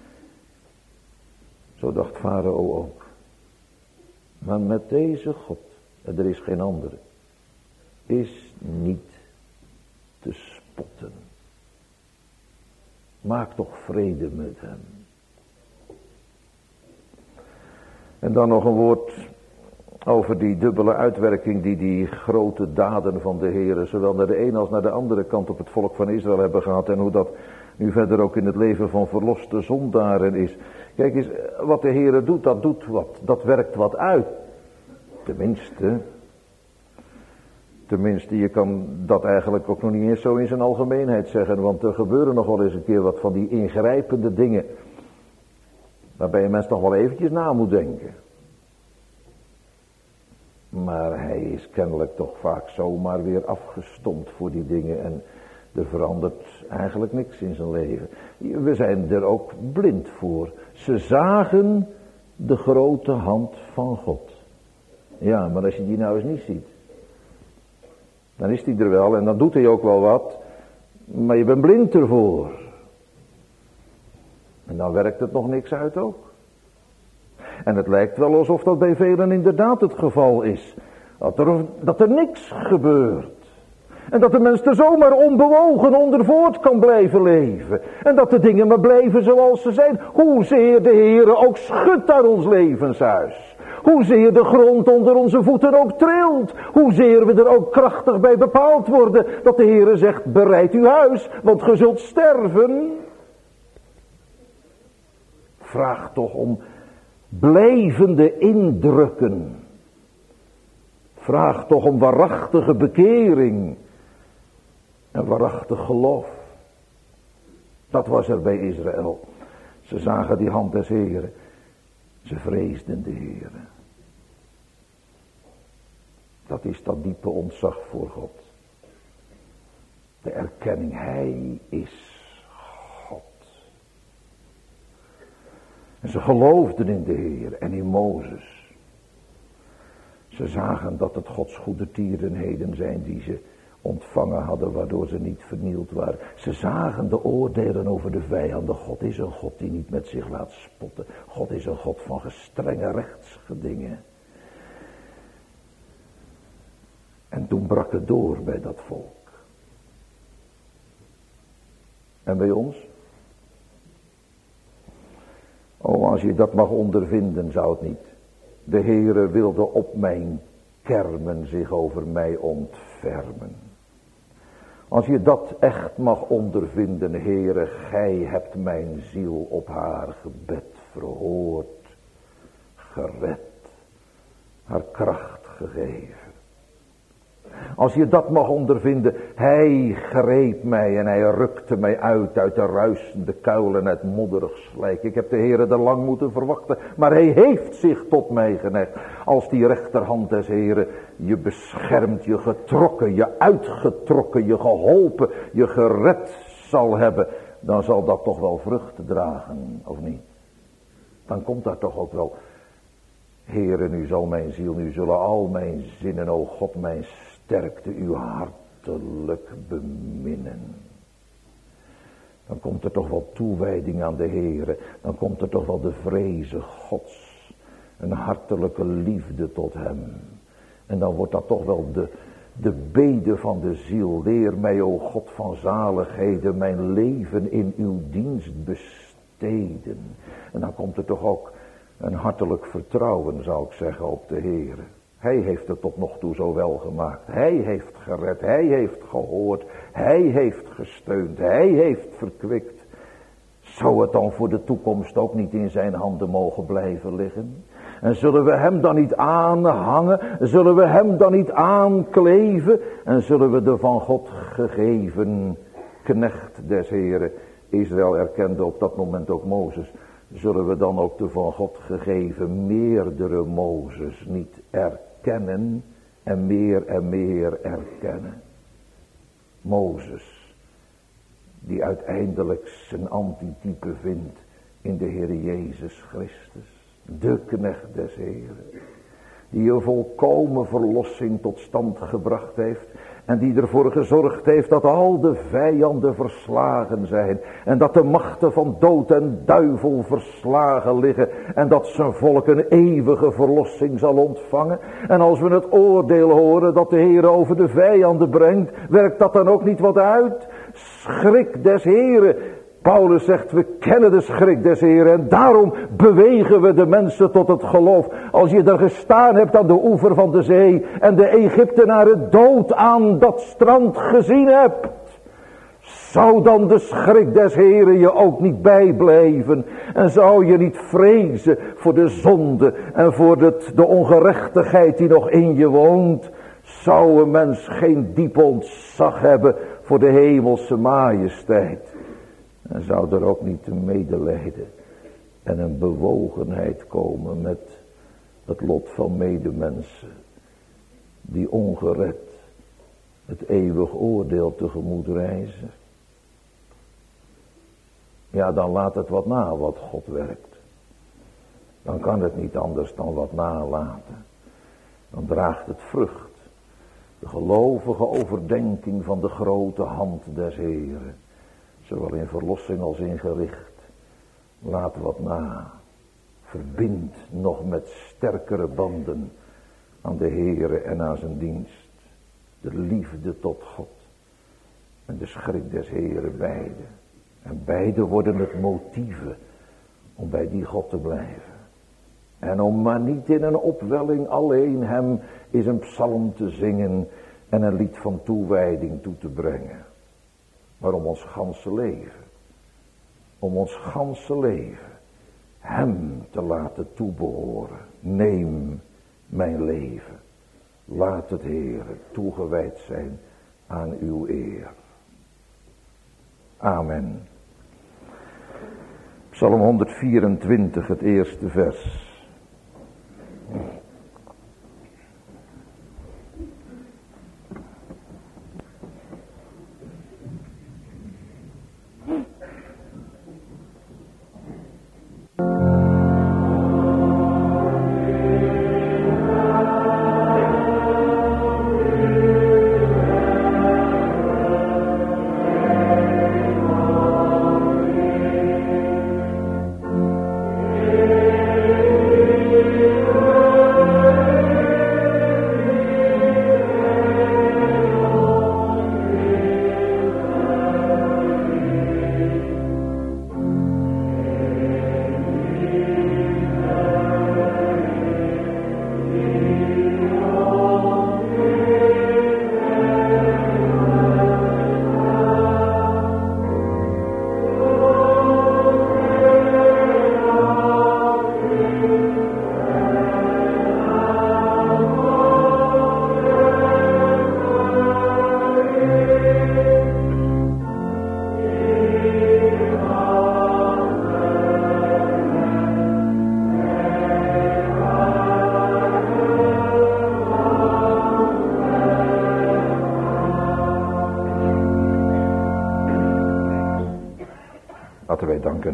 Zo dacht Farao ook. Maar met deze God, en er is geen andere, is niet te spotten. Maak toch vrede met hem. En dan nog een woord over die dubbele uitwerking die die grote daden van de Heere zowel naar de ene als naar de andere kant op het volk van Israël hebben gehad. En hoe dat nu verder ook in het leven van verloste zondaren is. Kijk eens, wat de Heere doet, dat doet wat. Dat werkt wat uit. Tenminste. Tenminste, je kan dat eigenlijk ook nog niet eens zo in zijn algemeenheid zeggen. Want er gebeuren nog wel eens een keer wat van die ingrijpende dingen. Waarbij je mens toch wel eventjes na moet denken. Maar hij is kennelijk toch vaak zomaar weer afgestompt voor die dingen. En er verandert eigenlijk niks in zijn leven. We zijn er ook blind voor. Ze zagen de grote hand van God. Ja, maar als je die nou eens niet ziet. Dan is die er wel en dan doet hij ook wel wat. Maar je bent blind ervoor. En dan werkt het nog niks uit ook. En het lijkt wel alsof dat bij velen inderdaad het geval is. Dat er, dat er niks gebeurt. En dat de mens er zomaar onbewogen onder voort kan blijven leven. En dat de dingen maar blijven zoals ze zijn. Hoezeer de Heere ook schudt aan ons levenshuis. Hoezeer de grond onder onze voeten ook trilt. Hoezeer we er ook krachtig bij bepaald worden. Dat de Heere zegt, bereid uw huis, want ge zult sterven. Vraag toch om blijvende indrukken. Vraag toch om waarachtige bekering. En waarachtig geloof. Dat was er bij Israël. Ze zagen die hand des Heren. Ze vreesden de Heren. Dat is dat diepe ontzag voor God. De erkenning, hij is God. En ze geloofden in de Heer en in Mozes. Ze zagen dat het Gods goede tierenheden zijn die ze ontvangen hadden, waardoor ze niet vernield waren. Ze zagen de oordelen over de vijanden. God is een God die niet met zich laat spotten. God is een God van gestrenge rechtsgedingen. En toen brak het door bij dat volk. En bij ons? Oh, als je dat mag ondervinden, zou het niet. De Heere wilde op mijn kermen zich over mij ontfermen. Als je dat echt mag ondervinden, Heere, gij hebt mijn ziel op haar gebed verhoord, gered, haar kracht gegeven. Als je dat mag ondervinden, hij greep mij en hij rukte mij uit uit de ruisende kuilen, het modderig slijk. Ik heb de Heere er lang moeten verwachten, maar hij heeft zich tot mij geneigd. Als die rechterhand des Heere je beschermd, je getrokken, je uitgetrokken, je geholpen, je gered zal hebben, dan zal dat toch wel vruchten dragen, of niet? Dan komt daar toch ook wel, Heere, nu zal mijn ziel, nu zullen al mijn zinnen, o God, mijn sterkte, uw hartelijk beminnen. Dan komt er toch wel toewijding aan de Heere. Dan komt er toch wel de vreze Gods. Een hartelijke liefde tot hem. En dan wordt dat toch wel de, de bede van de ziel. Leer mij, o God van zaligheden, mijn leven in uw dienst besteden. En dan komt er toch ook een hartelijk vertrouwen, zou ik zeggen, op de Heere. Hij heeft het tot nog toe zo wel gemaakt. Hij heeft gered. Hij heeft gehoord. Hij heeft gesteund. Hij heeft verkwikt. Zou het dan voor de toekomst ook niet in zijn handen mogen blijven liggen? En zullen we hem dan niet aanhangen? Zullen we hem dan niet aankleven? En zullen we de van God gegeven knecht des Heren, Israël erkende op dat moment ook Mozes, zullen we dan ook de van God gegeven meerdere Mozes niet erkennen en meer en meer erkennen? Mozes, die uiteindelijk zijn antitype vindt in de Heer Jezus Christus, de knecht des Heren, die een volkomen verlossing tot stand gebracht heeft en die ervoor gezorgd heeft dat al de vijanden verslagen zijn. En dat de machten van dood en duivel verslagen liggen. En dat zijn volk een eeuwige verlossing zal ontvangen. En als we het oordeel horen dat de Heer over de vijanden brengt, werkt dat dan ook niet wat uit? Schrik des Heren. Paulus zegt, we kennen de schrik des Heren en daarom bewegen we de mensen tot het geloof. Als je er gestaan hebt aan de oever van de zee en de Egyptenaren dood aan dat strand gezien hebt, zou dan de schrik des Heren je ook niet bijblijven? En zou je niet vrezen voor de zonde en voor de, de ongerechtigheid die nog in je woont? Zou een mens geen diep ontzag hebben voor de hemelse majesteit? En zou er ook niet een medelijden en een bewogenheid komen met het lot van medemensen die ongered het eeuwig oordeel tegemoet reizen? Ja, dan laat het wat na wat God werkt. Dan kan het niet anders dan wat nalaten. Dan draagt het vrucht. De gelovige overdenking van de grote hand des Heren, zowel in verlossing als in gericht. Laat wat na. Verbind nog met sterkere banden aan de Heere en aan zijn dienst. De liefde tot God en de schrik des Heeren beide. En beide worden het motieven om bij die God te blijven. En om maar niet in een opwelling alleen hem is een psalm te zingen en een lied van toewijding toe te brengen. Maar om ons ganse leven, om ons ganse leven, hem te laten toebehoren. Neem mijn leven, laat het Heere toegewijd zijn aan uw eer. Amen. Psalm honderdvierentwintig, het eerste vers.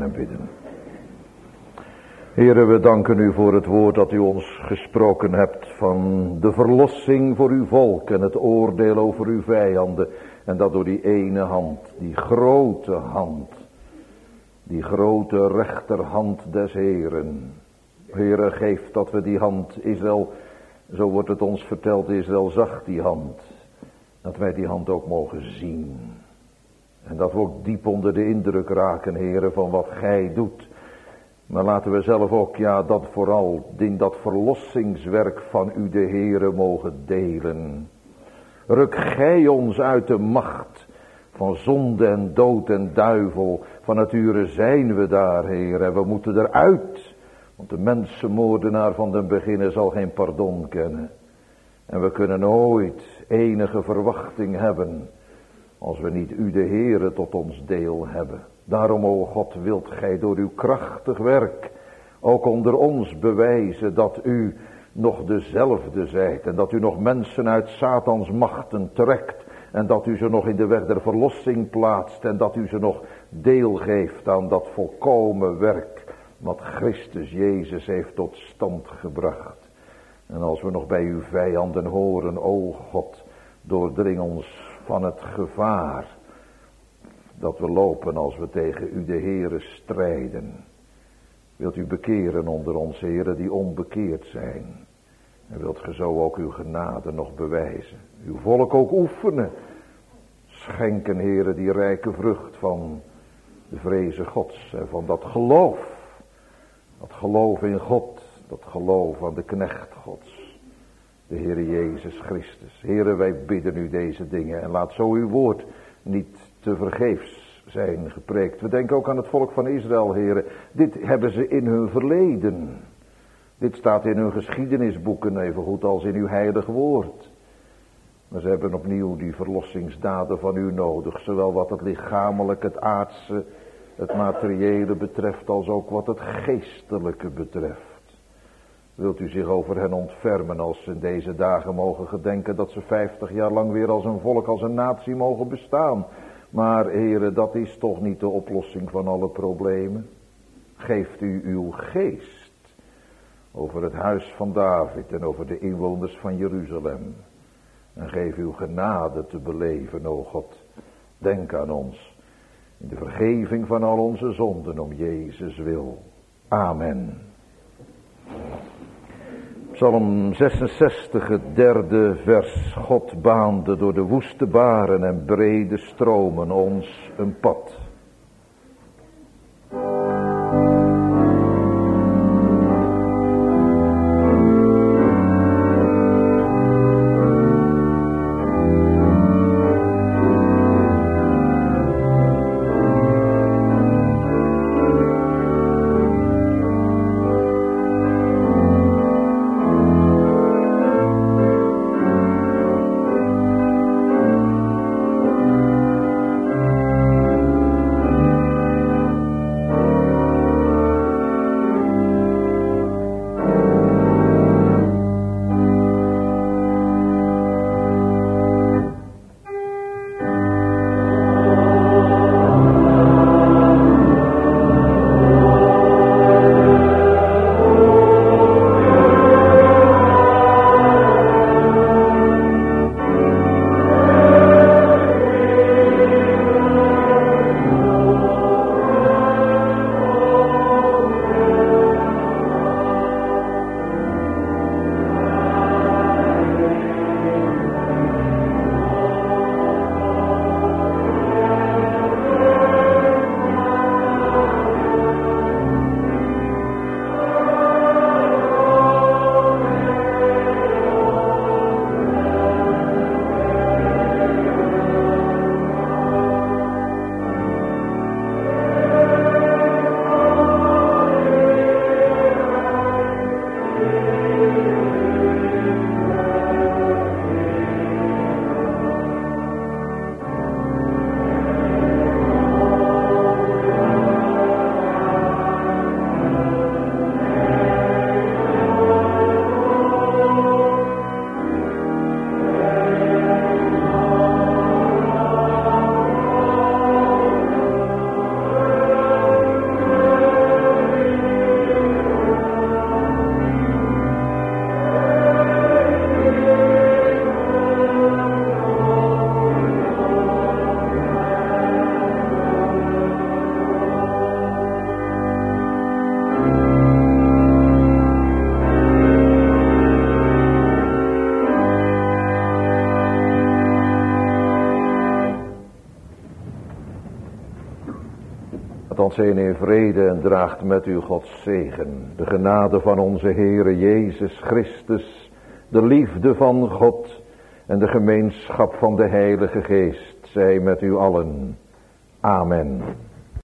maar bidden. Heere, we danken u voor het woord dat u ons gesproken hebt van de verlossing voor uw volk en het oordeel over uw vijanden. En dat door die ene hand, die grote hand, die grote rechterhand des Heeren. Heere, geef dat we die hand, Israël, zo wordt het ons verteld, Israël zag die hand. Dat wij die hand ook mogen zien. En dat we ook diep onder de indruk raken, Heere, van wat gij doet. Maar laten we zelf ook, ja, dat vooral in dat verlossingswerk van u de Heere mogen delen. Ruk gij ons uit de macht van zonde en dood en duivel. Van nature zijn we daar, Heer, en we moeten eruit. Want de mensenmoordenaar van den beginnen zal geen pardon kennen. En we kunnen nooit enige verwachting hebben als we niet u de Heere tot ons deel hebben. Daarom, o God, wilt gij door uw krachtig werk ook onder ons bewijzen dat u nog dezelfde zijt. En dat u nog mensen uit Satans machten trekt. En dat u ze nog in de weg der verlossing plaatst. En dat u ze nog deel geeft aan dat volkomen werk wat Christus Jezus heeft tot stand gebracht. En als we nog bij uw vijanden horen, o God, doordring ons van het gevaar dat we lopen als we tegen u de Heere strijden. Wilt u bekeren onder ons, Heere, die onbekeerd zijn. En wilt ge zo ook uw genade nog bewijzen. Uw volk ook oefenen. Schenken, Heere, die rijke vrucht van de vreze Gods. En van dat geloof. Dat geloof in God. Dat geloof aan de knecht Gods. De Heere Jezus Christus. Heere, wij bidden u deze dingen. En laat zo uw woord niet te vergeefs zijn gepreekt. We denken ook aan het volk van Israël, Heere. Dit hebben ze in hun verleden. Dit staat in hun geschiedenisboeken even goed als in uw heilig woord. Maar ze hebben opnieuw die verlossingsdaden van u nodig. Zowel wat het lichamelijk, het aardse, het materiële betreft als ook wat het geestelijke betreft. Wilt u zich over hen ontfermen als ze in deze dagen mogen gedenken dat ze vijftig jaar lang weer als een volk, als een natie mogen bestaan. Maar, Heere, dat is toch niet de oplossing van alle problemen. Geeft u uw geest over het huis van David en over de inwoners van Jeruzalem. En geef uw genade te beleven, o God. Denk aan ons in de vergeving van al onze zonden om Jezus wil. Amen. Psalm zesenzestig, het derde vers. God baande door de woeste baren en brede stromen ons een pad. God zegen in vrede en draagt met u Gods zegen. De genade van onze Heere Jezus Christus, de liefde van God en de gemeenschap van de Heilige Geest zij met u allen. Amen.